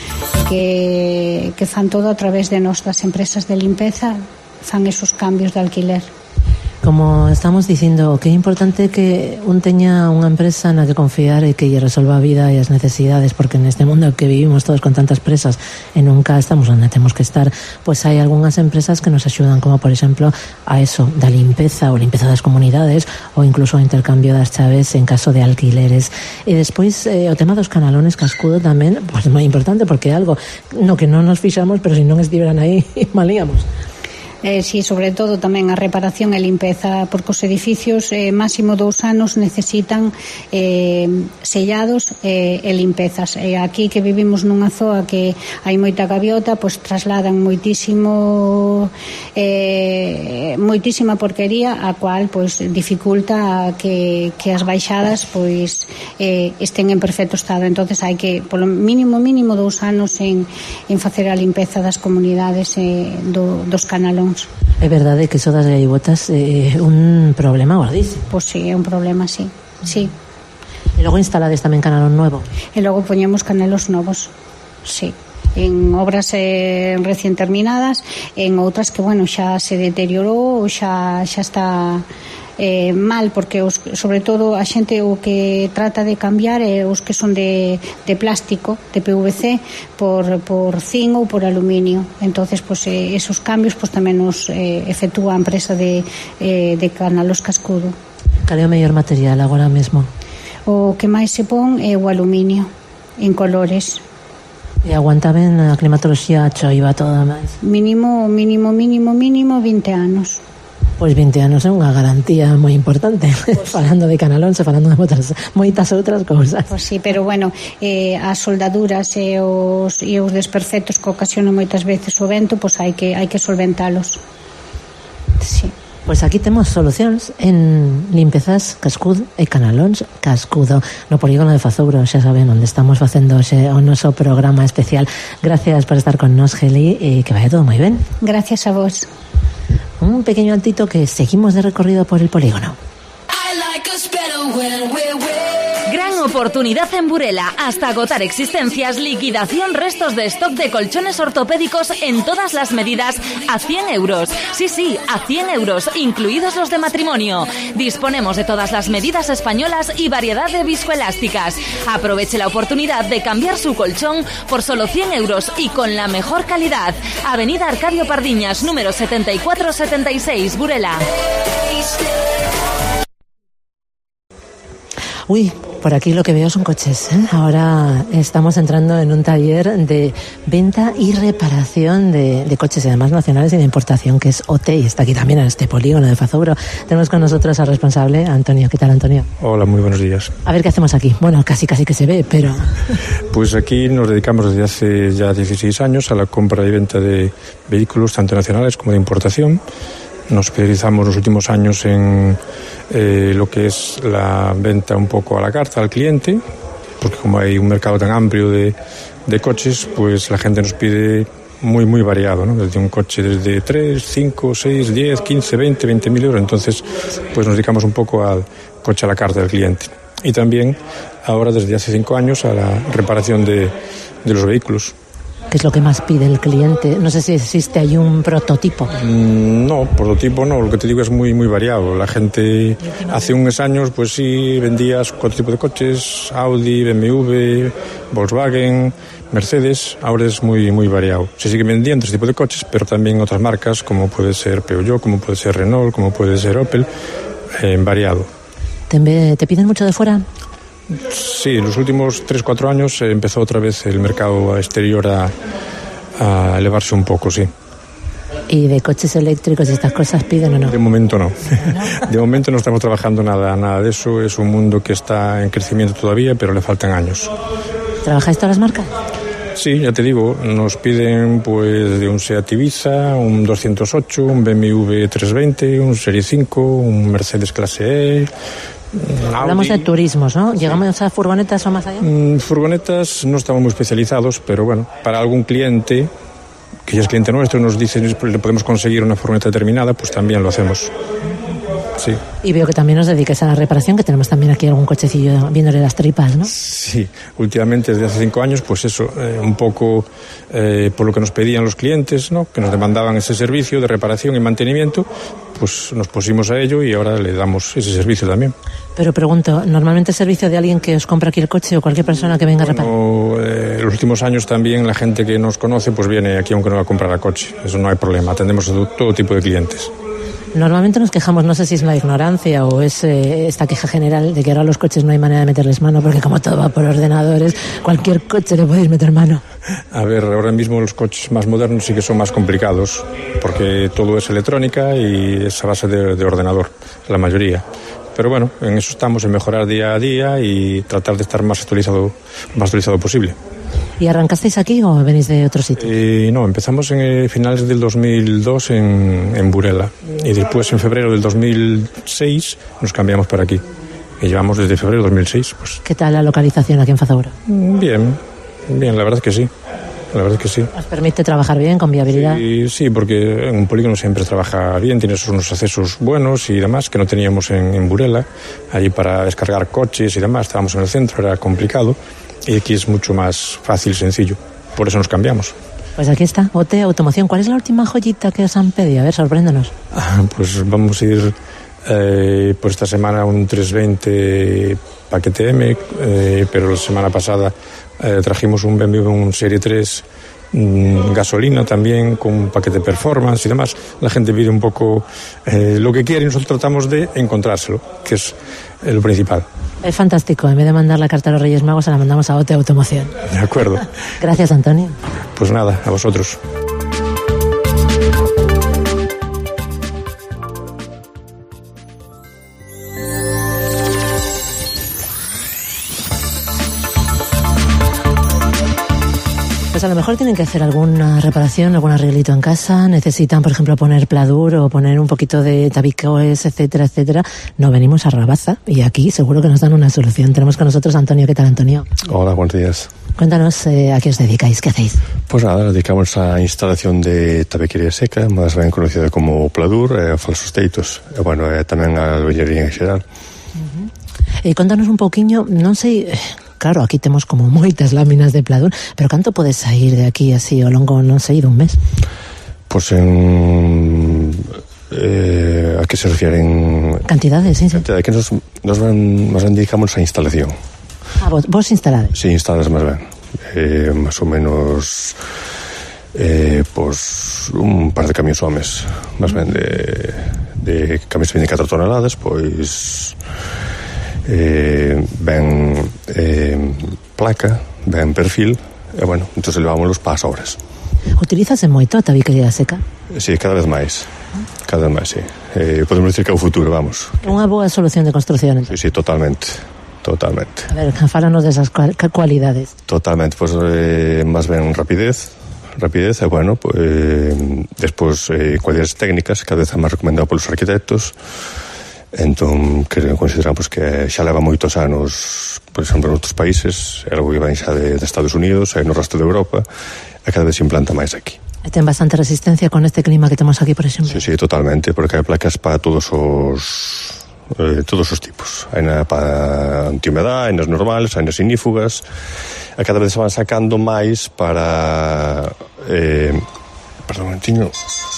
que fan todo a través de nosas empresas de limpeza, fan esos cambios de alquiler. Como estamos dicindo, que é importante que un teña unha empresa na que confiar e que lle resolva a vida e as necesidades, porque neste mundo que vivimos todos con tantas presas e nunca estamos onde temos que estar, pois hai algunhas empresas que nos axudan, como por exemplo a eso, da limpeza ou limpeza das comunidades, ou incluso o intercambio das chaves en caso de alquileres. E despois o tema dos Canalones Cascudo tamén, pois moi importante, porque é algo no que non nos fixamos, pero se non estiveran aí, malíamos. Sí, sobre todo tamén a reparación e limpeza, porque os edificios máximo 2 anos necesitan sellados e limpezas. Aquí que vivimos nunha zoa que hai moita gaviota, pois trasladan moitísima porquería, a cual pois dificulta que as baixadas pois estén en perfecto estado. Entonces hai que polo mínimo 2 anos en facer a limpeza das comunidades dos canalóns. É verdade que iso das gaivotas é un problema gordísimo. Pois sí, é un problema, sí. E logo instalades tamén canalón novo? E logo poñemos canelos novos, sí. En obras recién terminadas, en outras que, bueno, xa se deteriorou ou xa está mal, porque sobre todo a xente o que trata de cambiar é os que son de plástico, de PVC, por zinc ou por aluminio. Entonces, pues, esos cambios pues, tamén nos efectúa a empresa de Canalos Cascudo. Cal é o mellor material agora mesmo? O que máis se pon é o aluminio, en colores. E aguanta ben a climatoloxía, a choiva, toda máis? Mínimo 20 anos. Pois 20 anos é unha garantía moi importante, pues, falando de canalóns e falando de moitas outras cousas. Pois sí, pero bueno, as soldaduras e os desperfectos que ocasionan moitas veces o vento, pois hai que solventalos. Sí. Pois aquí temos solucións en Limpezas Cascudo e Canalóns Cascudo, no polígono de Fazouro, xa saben onde estamos facendo o noso programa especial. Gracias por estar con nos, Geli, e que vaya todo moi ben. Gracias a vos. Un pequeño altito que seguimos de recorrido por el polígono. Gran oportunidad en Burela. Hasta agotar existencias, liquidación restos de stock de colchones ortopédicos en todas las medidas a 100 euros. Sí, a 100 euros, incluidos los de matrimonio. Disponemos de todas las medidas españolas y variedad de viscoelásticas. Aproveche la oportunidad de cambiar su colchón por solo 100 euros y con la mejor calidad. Avenida Arcadio Pardiñas, número 7476, Burela. Uy, Por aquí lo que veo son coches, ¿eh? Ahora estamos entrando en un taller de venta y reparación de coches, además nacionales y de importación, que es OT, y está aquí también en este polígono de Fazouro. Tenemos con nosotros al responsable, Antonio. ¿Qué tal, Antonio? Hola, muy buenos días. A ver qué hacemos aquí. Bueno, casi que se ve, pero... Pues aquí nos dedicamos desde hace ya 16 años a la compra y venta de vehículos, tanto nacionales como de importación. Nos especializamos los últimos años en lo que es la venta un poco a la carta al cliente, porque como hay un mercado tan amplio de coches, pues la gente nos pide muy variado, ¿no? Desde un coche desde 3, 5, 6, 10, 15, 20.000 euros. Entonces, pues nos dedicamos un poco al coche a la carta del cliente. Y también ahora, desde hace 5 años, a la reparación de los vehículos. ¿Qué es lo que más pide el cliente? No sé si existe ahí un prototipo. No, prototipo no, lo que te digo es muy variado. La gente hace unos años pues sí vendías 4 tipos de coches, Audi, BMW, Volkswagen, Mercedes. Ahora es muy variado. Se sigue vendiendo este tipo de coches, pero también otras marcas como puede ser Peugeot, como puede ser Renault, como puede ser Opel, variado. ¿Te piden mucho de fuera? Sí, en los últimos 3-4 años empezó otra vez el mercado exterior a elevarse un poco, sí. ¿Y de coches eléctricos y estas cosas piden o no? De momento no. De momento no estamos trabajando nada de eso. Es un mundo que está en crecimiento todavía, pero le faltan años. ¿Trabajáis todas las marcas? Sí, ya te digo, nos piden pues de un Seat Ibiza, un 208, un BMW 320, un Serie 5, un Mercedes Clase E. Hablamos de turismos, ¿no? ¿Llegamos a furgonetas o más allá? Furgonetas no estamos muy especializados, pero bueno, para algún cliente, que ya es cliente nuestro, nos dice le podemos conseguir una furgoneta determinada, pues también lo hacemos. Sí. Y veo que también os dedicáis a la reparación, que tenemos también aquí algún cochecillo viéndole las tripas, ¿no? Sí, últimamente desde hace 5 años, pues eso, un poco por lo que nos pedían los clientes, ¿no? Que nos demandaban ese servicio de reparación y mantenimiento, pues nos pusimos a ello y ahora le damos ese servicio también. Pero pregunto, ¿normalmente el servicio de alguien que os compra aquí el coche o cualquier persona que venga a reparar? En los últimos años también la gente que nos conoce pues viene aquí aunque no va a comprar el coche, eso no hay problema, atendemos a todo tipo de clientes. Normalmente nos quejamos, no sé si es la ignorancia o es esta queja general de que ahora a los coches no hay manera de meterles mano, porque como todo va por ordenadores, cualquier coche le podéis meter mano. A ver, ahora mismo los coches más modernos sí que son más complicados, porque todo es electrónica y es a base de ordenador, la mayoría. Pero bueno, en eso estamos, en mejorar día a día y tratar de estar más actualizado posible. ¿Y arrancasteis aquí o venís de otro sitio? No, empezamos en finales del 2002 en Burela y después en febrero del 2006 nos cambiamos para aquí y llevamos desde febrero del 2006. Pues. ¿Qué tal la localización aquí en Fazouro? Bien, la verdad es que sí. La verdad es que sí. ¿Os permite trabajar bien, con viabilidad? Sí, porque en un polígono siempre trabaja bien, tienes unos accesos buenos y demás que no teníamos en Burela. Allí para descargar coches y demás, estábamos en el centro, era complicado. Y aquí es mucho más fácil, sencillo. Por eso nos cambiamos. Pues aquí está, OT Automoción. ¿Cuál es la última joyita que os han pedido? A ver, sorpréndenos. Pues vamos a ir por esta semana un 320 paquete M, pero la semana pasada trajimos un BMW, un Serie 3 gasolina también, con un paquete performance y demás. La gente pide un poco lo que quiere y nosotros tratamos de encontrárselo, que es lo principal. Es fantástico, en vez de mandar la carta a los Reyes Magos, se la mandamos a OT Automoción. De acuerdo. Gracias, Antonio. Pues nada, a vosotros. Pues a lo mejor tienen que hacer alguna reparación, algún arreglito en casa, necesitan, por ejemplo, poner pladur o poner un poquito de tabicoes, etcétera, etcétera. No venimos a Rabaza y aquí seguro que nos dan una solución. Tenemos con nosotros a Antonio. ¿Qué tal, Antonio? Hola, buenos días. Cuéntanos a qué os dedicáis, qué hacéis. Pues nada, nos dedicamos a instalación de tabiquería seca, más bien conocida como pladur, falsos teitos, tamén a albañería en xeral. Contanos un pouquiño, non sei... Claro, aquí temos como moitas láminas de pladur, pero canto pode sair de aquí así ao longo, non sei, dun mes? Pois a que se refieren? Cantidades, sí. Cantidade, que nos dedicamos a instalación. Vos instalades? Sí, instaladas máis ben. Más ou menos un par de camións homes, máis ben de camións de 24 toneladas, pois ben placa, ben perfil, e bueno, entón levámonos para as obras. Utilízase moito a tabiquería seca? Sí, cada vez máis, sí. Podemos decir que é o futuro, vamos. Unha boa solución de construción. Sí, totalmente. A ver, fálanos desas cualidades. Totalmente, pois máis ben rapidez, e bueno, despois cualidades técnicas, cada vez é máis recomendado polos arquitectos. Entón, consideramos que xa leva moitos anos, por exemplo, en outros países, é algo que ven xa de Estados Unidos, e no resto de Europa, e cada vez se implanta máis aquí. E ten bastante resistencia con este clima que temos aquí, por exemplo? Sí, totalmente, porque hai placas para todos os tipos. Hai para antihumedad, hai nas normales, hai nas ignífugas, e cada vez se van sacando máis para... perdón, un momentiño...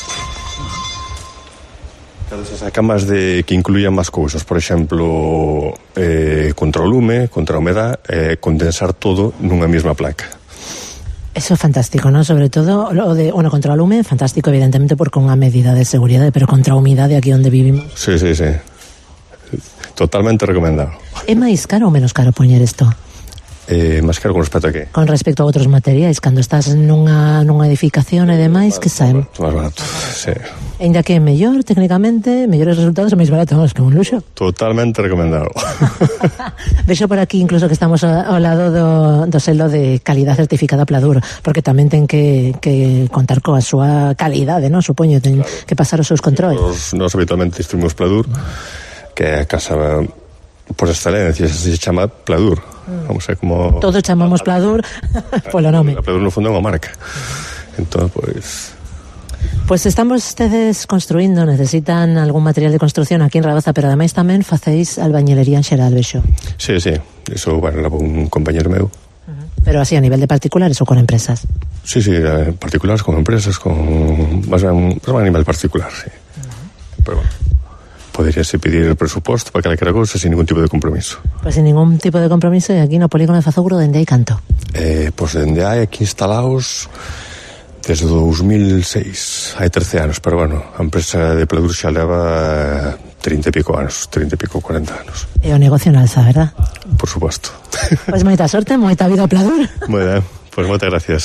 Cada vez se saca máis de que incluían máis cousas, por exemplo, contra o lume, contra a humedad, condensar todo nunha mesma placa. Eso é fantástico, ¿no? Sobre todo o de, bueno, contra o lume, fantástico evidentemente porque unha medida de seguridade, pero contra a humidade aquí onde vivimos. Sí. Totalmente recomendado. É máis caro ou menos caro poñer isto? Máis caro con respecto a que? Con respecto a outros materiais, cando estás nunha edificación e demais, que saen? Máis barato, sí. Ainda que é mellor, técnicamente, mellores resultados e máis barato, vamos, que un luxo. Totalmente recomendado. Vexo por aquí incluso que estamos ao lado do selo de calidad certificada Pladur, porque tamén ten que contar coa súa calidade, non? Supoño, ten que pasar os seus controles. Nos habitualmente distribuimos Pladur, que é a casa por excelencia, se chama Pladur. Vamos a ver como... Todos chamamos Pladur polo nome. A Pladur no fondo é unha marca. Entón, Pois estamos ustedes construindo, necesitan algún material de construción aquí en Rabaza, pero ademais tamén facéis albañilería en xeral, vexo. Sí, iso, bueno, lavo un compañero meu. Pero así a nivel de particulares ou con empresas? Sí, particulares con empresas, máis ben a nivel particular, sí. Pero bueno, poderíase pedir el presuposto para calquera cousa sin ningún tipo de compromiso. Pois sin ningún tipo de compromiso, e aquí no polígono de Fazouro dende hai canto? Pois dende hai aquí instalados desde 2006, hai 13 anos, pero bueno, a empresa de Pladur xa leva 30 e pico, 40 anos. É o negocio en alza, verdad? Por suposto. Pois moita sorte, moita vida ao Pladur. Moi ben, pois moitas gracias.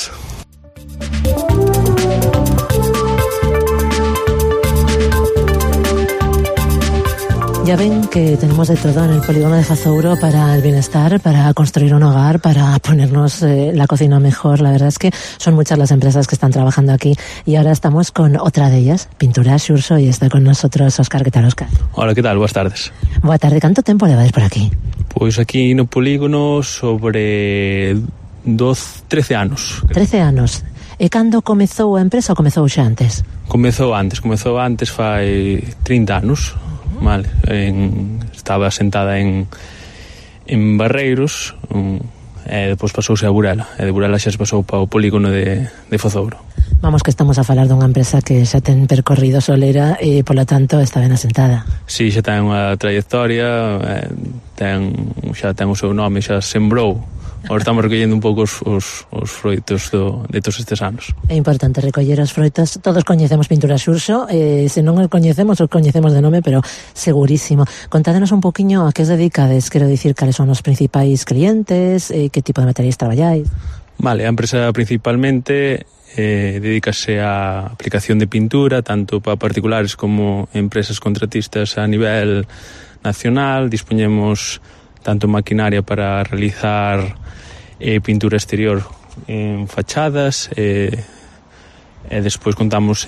Ya ven que tenemos de todo en el polígono de Fazouro para el bienestar, para construir un hogar, para ponernos la cocina mejor. La verdad es que son muchas las empresas que están trabajando aquí y ahora estamos con otra de ellas, Pintura Xurso, y está con nosotros Óscar. ¿Qué tal, Óscar? Hola, ¿qué tal? Buenas tardes. Boa tarde. ¿Canto tempo levades por aquí? Pois aquí no polígono sobre 13 anos. 13 anos. E cando comezou a empresa ou comezou xa antes? Comezou antes, fai 30 anos. Vale, estaba sentada en Barreiros e depois pasouse a Burela, e de Burela xa se pasou para o polígono de Fazouro. Vamos, que estamos a falar dunha empresa que xa ten percorrido solera e polo tanto está ben asentada. Si, xa ten unha trayectoria, xa ten o seu nome, xa sembrou. Ahora estamos recollendo un pouco os froitos de todos estes anos. É importante recoller os froitos. Todos coñecemos Pintura Xurso, se non os coñecemos de nome, pero segurísimo. Contádenos un poquinho a que os dedicades, quero dicir, cales son os principais clientes, que tipo de materiais traballáis. Vale, a empresa principalmente dedícase á aplicación de pintura, tanto para particulares como empresas contratistas a nivel nacional. Dispoñemos tanto maquinaria para realizar pintura exterior en fachadas, e despois contamos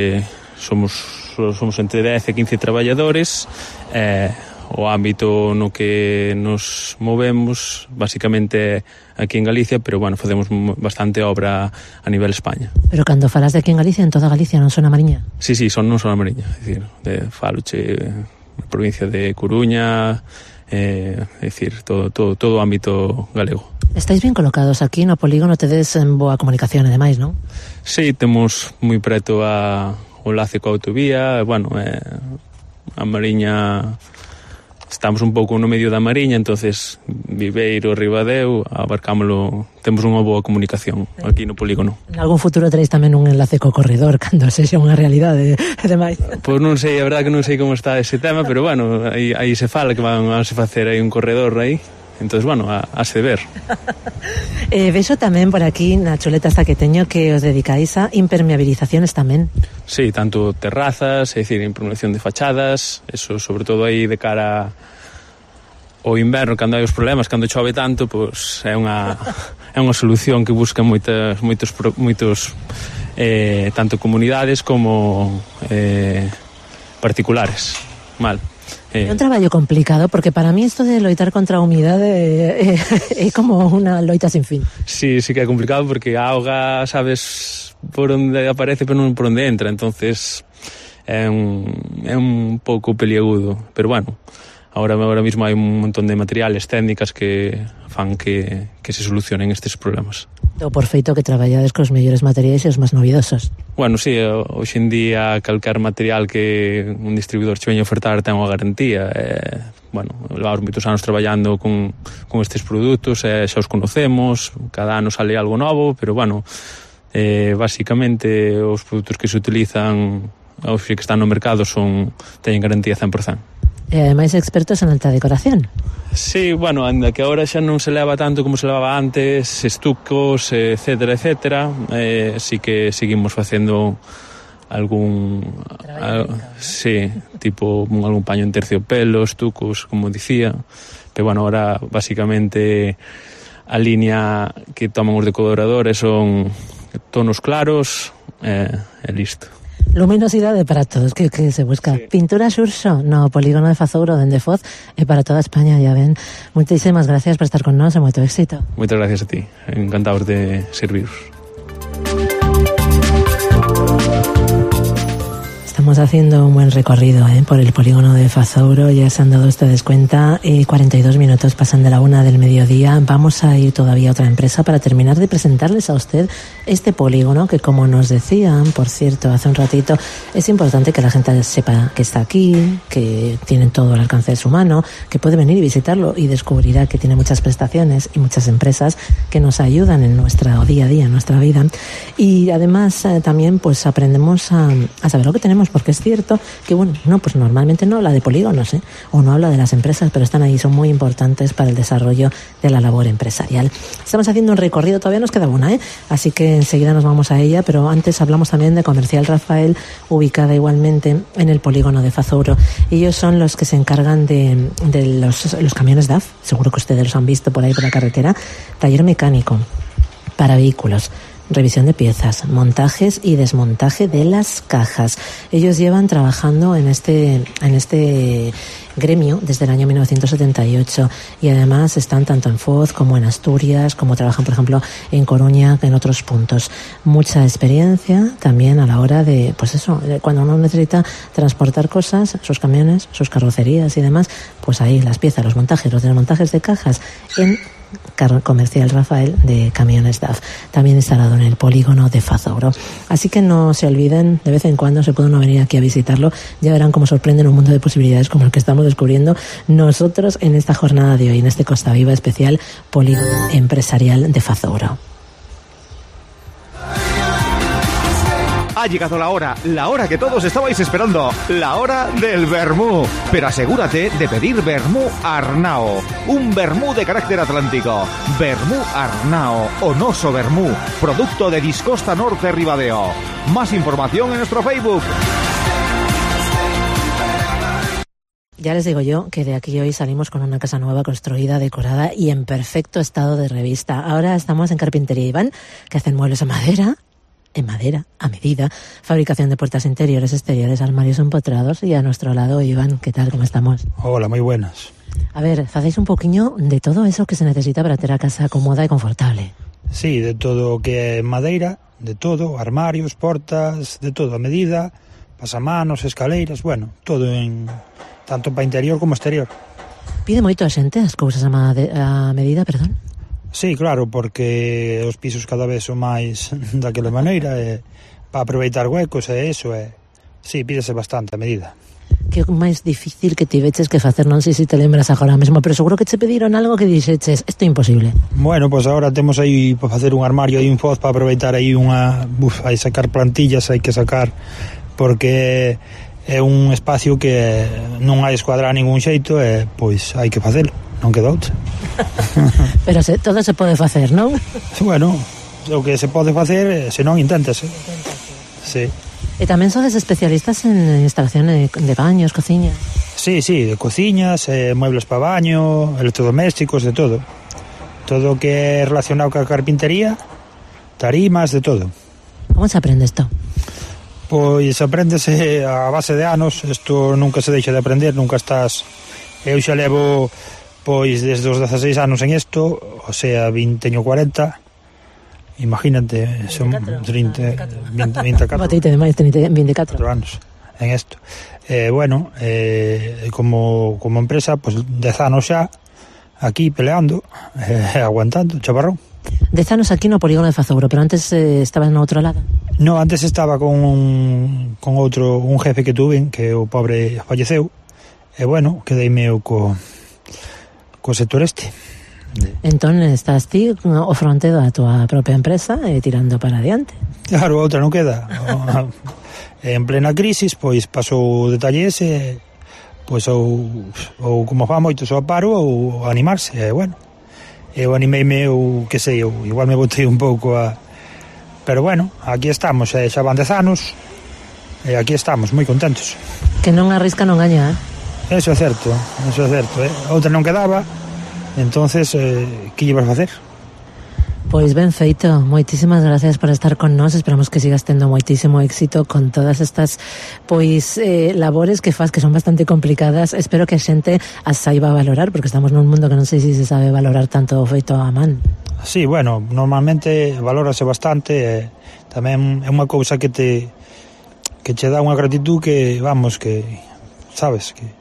somos entre 10 e 15 traballadores. O ámbito no que nos movemos basicamente aquí en Galicia, pero bueno, facemos bastante obra a nivel España. Pero cando falas de aquí en Galicia, en toda Galicia, non son a Mariña? Sí, non son a Mariña, é dicir, faloche na provincia de Coruña, é dicir, todo o ámbito galego. Estáis ben colocados aquí no polígono, tedes en boa comunicación e demais, non? Sí, temos moi preto o enlace coa autovía, bueno, a Mariña estamos un pouco no medio da Mariña, entonces Viveiro, Ribadeo, abarcámoslo, temos unha boa comunicación aquí no polígono. En algún futuro teréis tamén un enlace co corredor cando sexa unha realidade e demais. Pois non sei, a verdade que non sei como está ese tema, pero bueno, aí se fala que van a se facer aí un corredor aí. Entonces, bueno, a se ver. Vexo tamén por aquí na chuleta esta que teño que os dedicáis a impermeabilizaciones tamén. Sí, tanto terrazas, é dicir, impermeabilización de fachadas, eso sobre todo aí de cara ao inverno, cando hai os problemas, cando chove tanto, pois é unha solución que busca moitos tanto comunidades como particulares. Mal. É un traballo complicado, porque para mí isto de loitar contra a humidade é como unha loita sin fin. Sí que é complicado, porque a auga sabes por onde aparece, pero non por onde entra, entonces é un pouco peliagudo, pero bueno, ahora mismo hai un montón de materiales, técnicas que fan que se solucionen estes problemas. O por feito que traballades cos mellores materiais e os máis novidosos. Bueno, sí, hoxe en día calcar material que un distribuidor che veña ofertar ten unha garantía. Bueno, levamos moitos anos traballando con estes produtos, xa os conocemos, cada ano sale algo novo, pero bueno, basicamente os produtos que se utilizan hoxe que están no mercado teñen garantía 100%. E ademais expertos en alta decoración. Sí, bueno, anda que agora xa non se leva tanto como se levaba antes, estucos, etcétera, sí que seguimos facendo algún sí, tipo algún paño en terciopelo, estucos, como dicía, pero bueno, ahora basicamente a línea que toman os decoradores son tonos claros e listo. Luminosidade para todos, que se busca. Sí. Pintura Xurxo no polígono de Fazouro dende Foz e para toda España, ya ven. Muchísimas gracias por estar con nós e moito éxito. Moitas gracias a ti, encantados de serviros. Estamos haciendo un buen recorrido por el polígono de Fazouro, ya se han dado ustedes cuenta, 42 minutos pasan de la 1 del mediodía. Vamos a ir todavía a otra empresa para terminar de presentarles a usted este polígono que, como nos decían, por cierto, hace un ratito, es importante que la gente sepa que está aquí, que tiene todo al alcance de su mano, que puede venir y visitarlo y descubrirá que tiene muchas prestaciones y muchas empresas que nos ayudan en nuestro día a día, en nuestra vida. Y además también pues aprendemos a saber lo que tenemos, porque es cierto que, bueno, pues normalmente no habla de polígonos, o no habla de las empresas, pero están ahí, son muy importantes para el desarrollo de la labor empresarial. Estamos haciendo un recorrido, todavía nos queda una, así que enseguida nos vamos a ella, pero antes hablamos también de Comercial Rafael, ubicada igualmente en el polígono de Fazouro. Ellos son los que se encargan de los camiones DAF, seguro que ustedes los han visto por ahí por la carretera, taller mecánico para vehículos, revisión de piezas, montajes y desmontaje de las cajas. Ellos llevan trabajando en este gremio desde el año 1978 y además están tanto en Foz como en Asturias, como trabajan, por ejemplo, en Coruña, en otros puntos. Mucha experiencia también a la hora de, pues eso, cuando uno necesita transportar cosas, sus camiones, sus carrocerías y demás, pues ahí las piezas, los montajes, los desmontajes de cajas en Comercial Rafael de Camiones DAF, también instalado en el polígono de Fazouro. Así que no se olviden, de vez en cuando se puede uno venir aquí a visitarlo, ya verán cómo sorprenden un mundo de posibilidades como el que estamos descubriendo nosotros en esta jornada de hoy, en este Costa Viva especial Polígono Empresarial de Fazouro. Ha llegado la hora que todos estabais esperando, la hora del vermú. Pero asegúrate de pedir vermú Arnao, un vermú de carácter atlántico. Vermú Arnao, Onoso Vermú, producto de Discosta Norte Ribadeo. Más información en nuestro Facebook. Ya les digo yo que de aquí hoy salimos con una casa nueva, construida, decorada y en perfecto estado de revista. Ahora estamos en Carpintería Iván, que hacen muebles en madera, a medida, fabricación de puertas interiores, exteriores, armarios empotrados. Y a nuestro lado, Iván, ¿qué tal? ¿Cómo estamos? Hola, muy buenas. A ver, hacéis un poquinho de todo eso que se necesita para tener a casa cómoda y confortable. Sí, de todo que é madeira, de todo, armarios, portas, de todo a medida, pasamanos, escaleiras, bueno, todo tanto para interior como exterior. Pide moito a xente as cousas a medida, perdón? Sí, claro, porque os pisos cada vez son máis daquela maneira, para aproveitar huecos e eso, sí, pídese bastante a medida. Que o máis difícil que tiveches que facer, non sei se te lembras agora mesmo, pero seguro que te pediron algo que dixeches, isto é imposible. Bueno, pois agora temos aí para facer un armario aí un foz para aproveitar aí hai sacar plantillas, hai que sacar porque é un espacio que non hai escuadra a ningún xeito e pois hai que facelo, non queda outra. Pero todo se pode facer, non? Bueno, o que se pode facer, se non inténtase. Sí. E tamén sodes especialistas en instalación de baños, cociñas. Sí, de cociñas, muebles para baño, electrodomésticos, de todo. Todo o que é relacionado ca carpintería, tarimas, de todo. Como se aprende isto? Pois apréndese a base de anos, isto nunca se deixa de aprender, nunca estás... Eu xa levo, pois, desde os 16 anos en isto, o sea, 20 teño 40... Imagínate, son 24 Bateite de máis, 24 anos en isto. Bueno, como empresa, pues 10 anos xa aquí peleando, aguantando, chaparrón. 10 anos aquí no polígono de Fazouro, pero antes estabas no outro lado? No, antes estaba con outro, un jefe que tuve, que o pobre falleceu, e bueno, quedeime eu co sector este. Entón estás ti ao fronte da tua propia empresa e tirando para adiante. Claro, outra non queda. En plena crisis, pois pasou detalles e pois ou como fa moito só paro ou animarse, e bueno. Eu animeime, ou que sei, eu igual me botei un pouco pero bueno, aquí estamos, xa van 10 anos e aquí estamos, moi contentos. Que non arrisca non gaña, Eso é certo, outra non quedaba. Entonces, que ibas a facer? Pois ben feito, moitísimas gracias por estar con nós. Esperamos que sigas tendo moitísimo éxito con todas estas labores que faz, que son bastante complicadas. Espero que a xente as saiba valorar, porque estamos nun mundo que non sei se sabe valorar tanto o feito a man. Sí, bueno, normalmente valórase bastante, tamén é unha cousa que che dá unha gratitud que, vamos, que sabes que...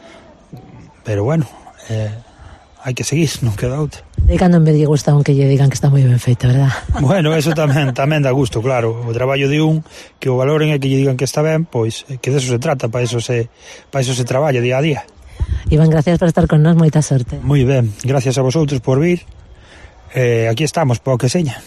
Pero bueno, hai que seguir, non queda outra. E cando en vez lle gusta aunque lle digan que está moi ben feito, verdad? Bueno, eso tamén dá gusto, claro. O traballo de que o valoren e que lle digan que está ben, pois que de eso se trata, para eso se traballa día a día. Iván, gracias por estar con nós, moita sorte. Moi ben, gracias a vosotros por vir. Aquí estamos, para o que seña.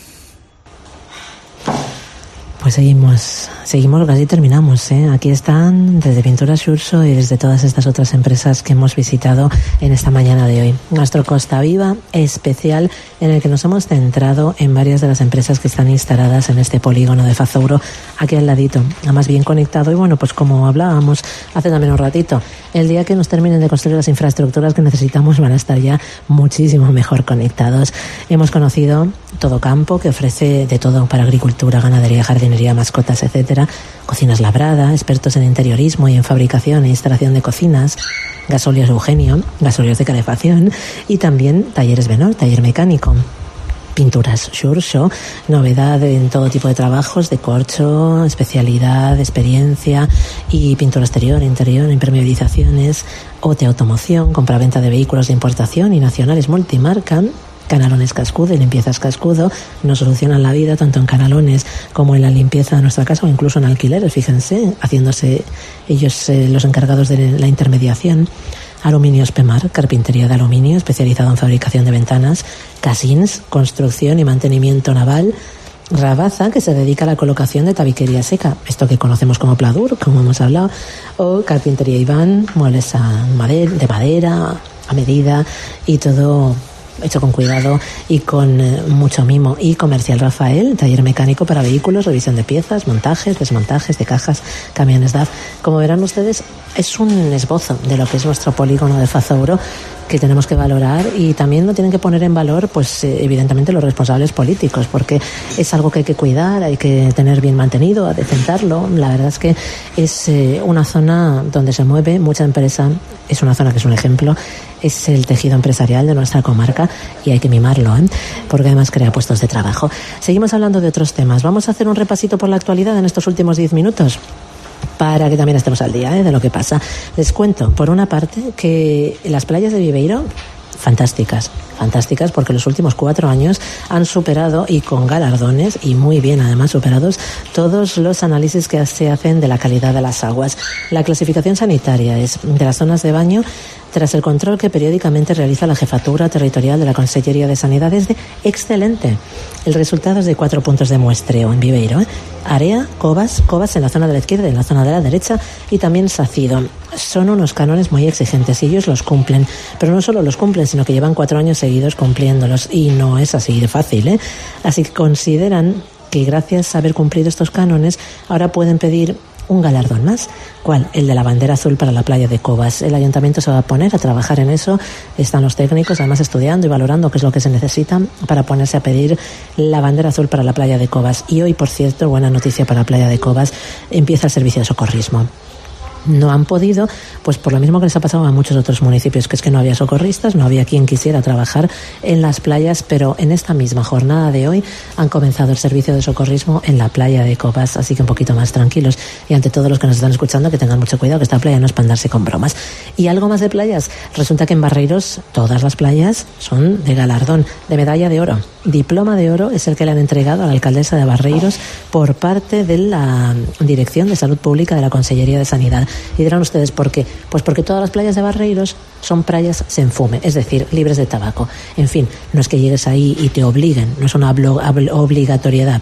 Pues seguimos, casi terminamos, ¿eh? Aquí están desde Pinturas Xurxo y desde todas estas otras empresas que hemos visitado en esta mañana de hoy. Nuestro Costa Viva especial en el que nos hemos centrado en varias de las empresas que están instaladas en este polígono de Fazouro, aquí al ladito, más bien conectado. Y bueno, pues como hablábamos hace también un ratito, el día que nos terminen de construir las infraestructuras que necesitamos van a estar ya muchísimo mejor conectados. Hemos conocido Todo Campo, que ofrece de todo para agricultura, ganadería, jardinería, mascotas, etcétera. Cocinas Labrada, expertos en interiorismo y en fabricación e instalación de cocinas. Gasóleos Eugenio, gasóleos de calefacción. Y también Talleres Benor, taller mecánico. Pinturas Xurxo, novedad en todo tipo de trabajos, de corcho, especialidad, experiencia y pintura exterior, interior, impermeabilizaciones, OTE Automoción, compraventa de vehículos de importación y nacionales multimarca. Canalones Cascudo y Limpiezas Cascudo nos solucionan la vida tanto en canalones como en la limpieza de nuestra casa o incluso en alquileres, fíjense, haciéndose ellos los encargados de la intermediación. Aluminios Pemar, carpintería de aluminio especializado en fabricación de ventanas. Casins, construcción y mantenimiento naval. Rabaza, que se dedica a la colocación de tabiquería seca, esto que conocemos como pladur, como hemos hablado. O Carpintería Iván, muebles de madera, a medida y todo hecho con cuidado y con mucho mimo. Y Comercial Rafael, taller mecánico para vehículos, revisión de piezas, montajes, desmontajes de cajas, camiones DAF. Como verán ustedes, es un esbozo de lo que es nuestro polígono de Fazouro, que tenemos que valorar, y también lo tienen que poner en valor, pues evidentemente los responsables políticos, porque es algo que hay que cuidar, hay que tener bien mantenido, adecentarlo. La verdad es que es una zona donde se mueve mucha empresa, es una zona que es un ejemplo, es el tejido empresarial de nuestra comarca y hay que mimarlo, porque además crea puestos de trabajo. Seguimos hablando de otros temas. Vamos a hacer un repasito por la actualidad en estos últimos 10 minutos. Para que también estemos al día de lo que pasa. Les cuento, por una parte, que las playas de Viveiro fantásticas porque los últimos 4 años han superado, y con galardones, y muy bien además superados, todos los análisis que se hacen de la calidad de las aguas. La clasificación sanitaria es de las zonas de baño, tras el control que periódicamente realiza la Jefatura Territorial de la Consellería de Sanidad, es de excelente. El resultado es de 4 puntos de muestreo en Viveiro, Area, Covas en la zona de la izquierda y en la zona de la derecha, y también Sacido. Son unos cánones muy exigentes y ellos los cumplen, pero no solo los cumplen, sino que llevan 4 años seguidos cumpliéndolos, y no es así de fácil, Así que consideran que gracias a haber cumplido estos cánones ahora pueden pedir un galardón más. ¿Cuál? El de la bandera azul para la playa de Covas. El ayuntamiento se va a poner a trabajar en eso. Están los técnicos además estudiando y valorando qué es lo que se necesita para ponerse a pedir la bandera azul para la playa de Covas. Y hoy, por cierto, buena noticia para la playa de Covas, empieza el servicio de socorrismo. No han podido, pues por lo mismo que les ha pasado a muchos otros municipios, que es que no había socorristas, no había quien quisiera trabajar en las playas, pero en esta misma jornada de hoy han comenzado el servicio de socorrismo en la playa de Covas, así que un poquito más tranquilos. Y ante todos los que nos están escuchando, que tengan mucho cuidado, que esta playa no es para andarse con bromas. Y algo más de playas, resulta que en Barreiros todas las playas son de galardón, de medalla de oro. Diploma de oro es el que le han entregado a la alcaldesa de Barreiros por parte de la Dirección de Salud Pública de la Consellería de Sanidad. Y dirán ustedes, ¿por qué? Pues porque todas las playas de Barreiros son playas sin fume, es decir, libres de tabaco. En fin, no es que llegues ahí y te obliguen, no es una obligatoriedad.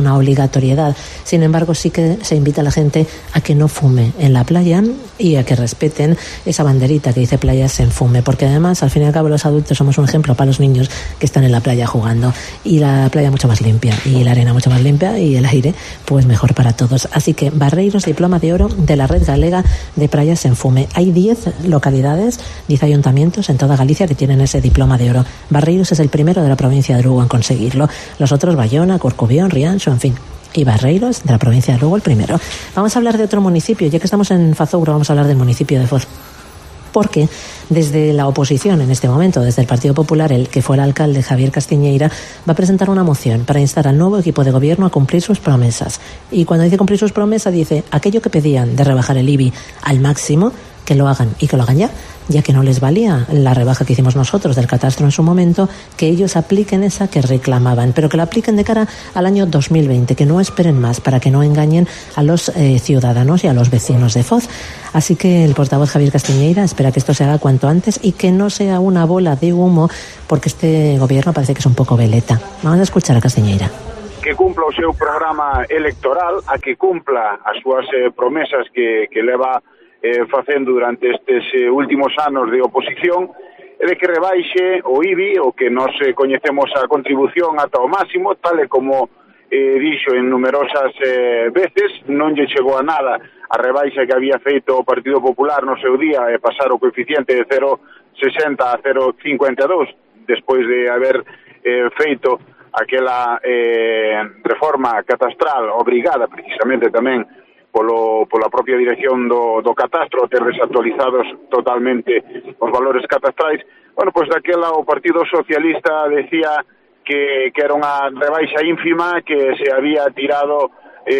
Sin embargo, sí que se invita a la gente a que no fume en la playa y a que respeten esa banderita que dice playas sin fume, porque además, al fin y al cabo, los adultos somos un ejemplo para los niños que están en la playa jugando, y la playa mucho más limpia, y la arena mucho más limpia, y el aire pues mejor para todos. Así que Barreiros, diploma de oro de la Red Galega de Playas sin Fume. Hay 10 localidades, 10 ayuntamientos en toda Galicia que tienen ese diploma de oro. Barreiros es el primero de la provincia de Lugo en conseguirlo. Los otros, Bayona, Corcubión, Rianxo, en fin. Y Barreiros, de la provincia de Lugo, el primero. Vamos a hablar de otro municipio. Ya que estamos en Fazouro, vamos a hablar del municipio de Foz. Porque desde la oposición, en este momento, desde el Partido Popular, el que fue el alcalde, Javier Castiñeira, va a presentar una moción para instar al nuevo equipo de gobierno a cumplir sus promesas. Y cuando dice cumplir sus promesas, dice aquello que pedían de rebajar el IBI al máximo, que lo hagan, y que lo hagan ya que no les valía la rebaja que hicimos nosotros del catastro en su momento, que ellos apliquen esa que reclamaban, pero que la apliquen de cara al año 2020, que no esperen más, para que no engañen a los ciudadanos y a los vecinos de Foz. Así que el portavoz Javier Castiñeira espera que esto se haga cuanto antes y que no sea una bola de humo, porque este gobierno parece que es un poco veleta. Vamos a escuchar a Castiñeira. Que cumpla o seu programa electoral, a que cumpla as súas promesas que leva facendo durante estes últimos anos de oposición, e de que rebaixe o IBI, o que nos coñecemos a contribución ata o máximo, tal e como dixo en numerosas veces. Non lle chegou a nada a rebaixa que había feito o Partido Popular no seu día, e pasar o coeficiente de 0,60 a 0,52 despois de haber feito aquela reforma catastral obrigada precisamente tamén pola propia dirección do catastro, ter desactualizados totalmente os valores catastrais. Bueno, pois daquela o Partido Socialista decía que era unha rebaixa ínfima, que se había tirado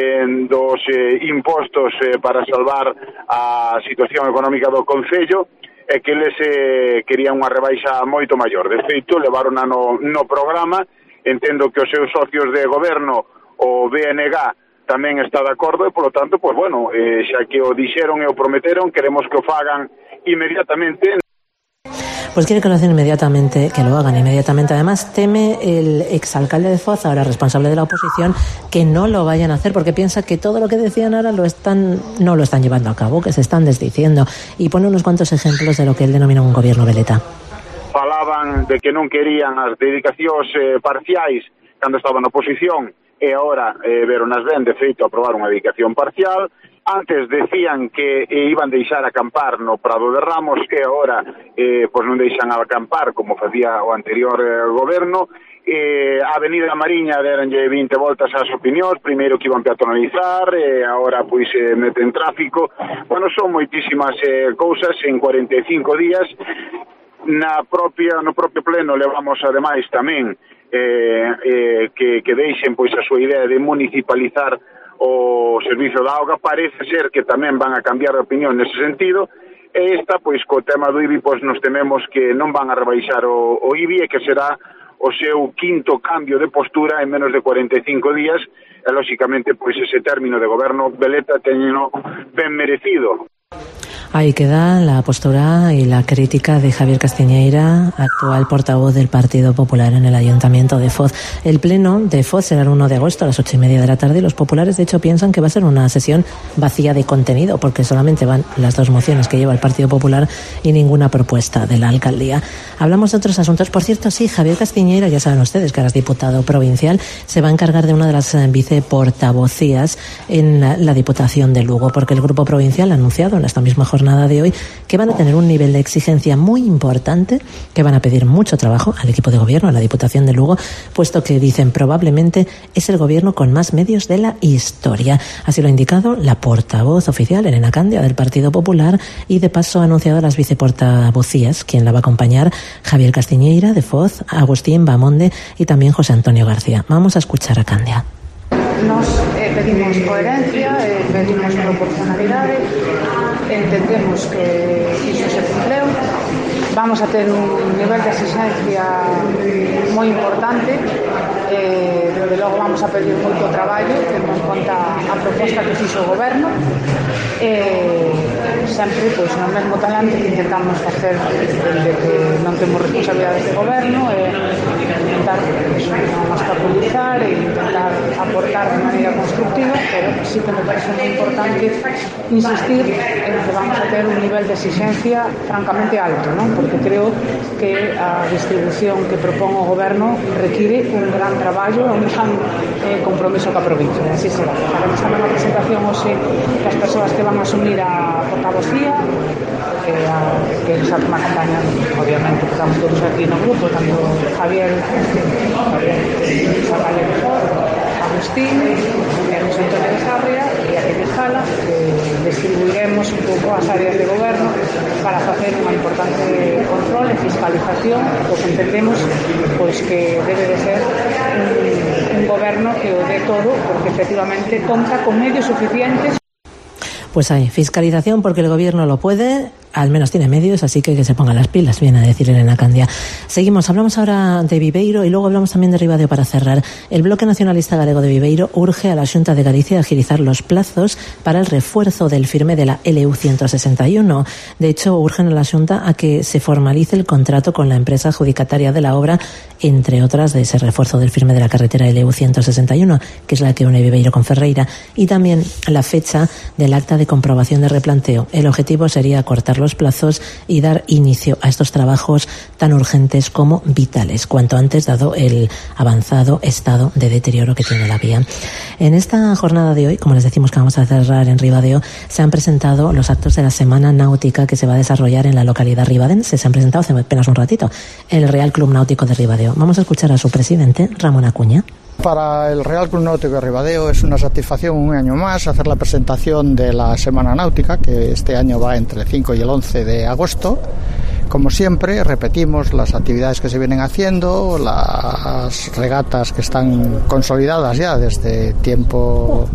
dos impostos para salvar a situación económica do Concello, e que eles querían unha rebaixa moito maior. De feito, levaron no programa. Entendo que os seus socios de goberno, o BNG, tamén está de acordo, e polo tanto, pois bueno, xa que o dixeron e o prometeron, queremos que o fagan inmediatamente. Pues quiere que lo hacen inmediatamente, que lo hagan inmediatamente. Además, teme el exalcalde de Foz, ahora responsable de la oposición, que no lo vayan a hacer, porque piensa que todo lo que decían ahora no lo están llevando a cabo, que se están desdiciendo. Y pone unos cuantos ejemplos de lo que él denomina un gobierno veleta. Falaban de que non querían as dedicacións parciais cando estaban na oposición, e agora veronas ben, de feito, aprobar unha dedicación parcial. Antes decían que iban deixar acampar no Prado de Ramos, e agora pois non deixan acampar como facía o anterior goberno. A Avenida Mariña deranlle 20 voltas ás opinións, primeiro que iban peatonalizar, agora pois meten tráfico. Bueno, son moitísimas cousas en 45 días. No propio pleno levamos ademais tamén que deixen pois a súa idea de municipalizar o servizo da auga. Parece ser que tamén van a cambiar de opinión nese sentido, E esta, pois, co tema do IBI, pois, nos tememos que non van a rebaixar o IBI e que será o seu quinto cambio de postura en menos de 45 días e, lóxicamente, pois, ese término de goberno Veleta teñeno ben merecido. Ahí queda la postura y la crítica de Javier Castiñeira, actual portavoz del Partido Popular en el Ayuntamiento de Foz. El pleno de Foz será el 1 de agosto a las 8:30 de la tarde y los populares, de hecho, piensan que va a ser una sesión vacía de contenido porque solamente van las 2 mociones que lleva el Partido Popular y ninguna propuesta de la alcaldía. Hablamos de otros asuntos. Por cierto, sí, Javier Castiñeira, ya saben ustedes que ahora es diputado provincial, se va a encargar de una de las viceportavocías en la Diputación de Lugo, porque el Grupo Provincial ha anunciado en esta misma jornada de hoy que van a tener un nivel de exigencia muy importante, que van a pedir mucho trabajo al equipo de gobierno, a la Diputación de Lugo, puesto que dicen probablemente es el gobierno con más medios de la historia. Así lo ha indicado la portavoz oficial, Elena Candia, del Partido Popular, y de paso ha anunciado a las viceportavocías, quien la va a acompañar: Javier Castiñeira, de Foz, Agustín Bamonde y también José Antonio García. Vamos a escuchar a Candia. Nos pedimos coherencia, pedimos proporcionalidade, entendemos que iso se cumpleu, vamos a ter un nivel de exigencia moi importante, desde logo vamos a pedir moito traballo, tendo en conta a proposta que fixo o goberno, sempre pois, no mesmo talante que intentamos facer desde que non temos responsabilidades de goberno, intentar non obstaculizar e intentar aportar de maneira constructiva, pero sí que me parece moi importante insistir en que vamos a ter un nivel de exigencia francamente alto, ¿no? Porque creo que a distribución que propón o goberno require un gran traballo e un gran compromiso ca provincia. Así será. Faremos tamén a presentación hoxe das persoas que van a asumir a portavocía, que nos acompañan, obviamente, que estamos todos aquí no grupo, tanto Javier Sacalero Ford, Agustín, José Antonio de Sarria e aquí de Sala, que distribuiremos un pouco as áreas de goberno para facer unha importante control e fiscalización, o que entendemos pois que debe de ser un goberno que o dé todo, porque efectivamente conta con medios suficientes. Pues hay fiscalización porque el gobierno lo puede, al menos tiene medios, así que se pongan las pilas, viene a decir Elena Candia. Seguimos, hablamos ahora de Viveiro y luego hablamos también de Ribadeo para cerrar. El Bloque Nacionalista Galego de Viveiro urge a la Xunta de Galicia a agilizar los plazos para el refuerzo del firme de la LU 161. De hecho, urgen a la Xunta a que se formalice el contrato con la empresa adjudicataria de la obra, entre otras de ese refuerzo del firme de la carretera LU 161, que es la que une Viveiro con Ferreira, y también la fecha del acta de comprobación de replanteo. El objetivo sería acortar los plazos y dar inicio a estos trabajos tan urgentes como vitales, cuanto antes, dado el avanzado estado de deterioro que tiene la vía. En esta jornada de hoy, como les decimos que vamos a cerrar en Ribadeo, se han presentado los actos de la Semana Náutica que se va a desarrollar en la localidad ribadense. Se han presentado hace apenas un ratito en el Real Club Náutico de Ribadeo. Vamos a escuchar a su presidente, Ramón Acuña. Para el Real Club Náutico de Ribadeo es una satisfacción un año más hacer la presentación de la Semana Náutica, que este año va entre el 5 y el 11 de agosto. Como siempre, repetimos las actividades que se vienen haciendo, las regatas que están consolidadas ya desde tiempo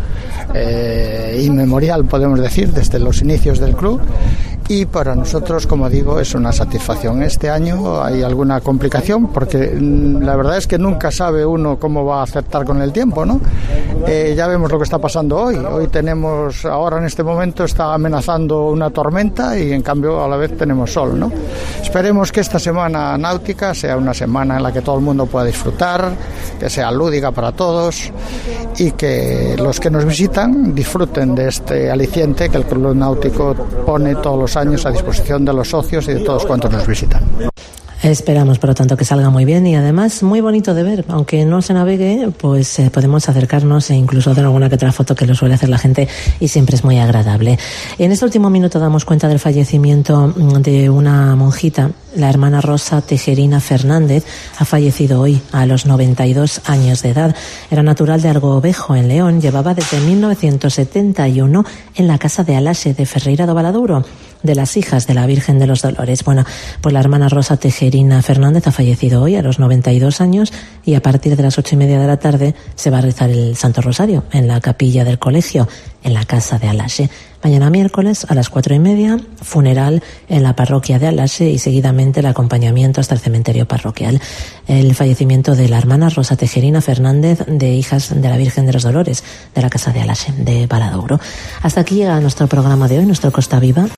inmemorial, podemos decir, desde los inicios del club. Y para nosotros, como digo, es una satisfacción. Este año hay alguna complicación porque la verdad es que nunca sabe uno cómo va a acertar con el tiempo, ¿no? Ya vemos lo que está pasando hoy. Hoy tenemos, ahora en este momento está amenazando una tormenta y en cambio a la vez tenemos sol, ¿no? Esperemos que esta semana náutica sea una semana en la que todo el mundo pueda disfrutar, que sea lúdica para todos y que los que nos visitan disfruten de este aliciente que el Club Náutico pone todos los años a disposición de los socios y de todos cuantos nos visitan. Esperamos, por lo tanto, que salga muy bien y además muy bonito de ver. Aunque no se navegue, pues podemos acercarnos e incluso hacer alguna que otra foto, que lo suele hacer la gente y siempre es muy agradable. En este último minuto damos cuenta del fallecimiento de una monjita. La hermana Rosa Tejerina Fernández ha fallecido hoy a los 92 años de edad. Era natural de Argovejo, en León. Llevaba desde 1971 en la casa de Alaxe de Ferreira do Valadouro, de las Hijas de la Virgen de los Dolores. Bueno, pues la hermana Rosa Tejerina Tejerina Fernández ha fallecido hoy a los 92 años y a partir de las 8:30 de la tarde se va a rezar el Santo Rosario en la capilla del colegio, en la casa de Alaxe. Mañana miércoles a las 4:30, funeral en la parroquia de Alaxe y seguidamente el acompañamiento hasta el cementerio parroquial. El fallecimiento de la hermana Rosa Tejerina Fernández, de Hijas de la Virgen de los Dolores, de la casa de Alaxe, de Valadouro. Hasta aquí llega nuestro programa de hoy, nuestro Costa Viva.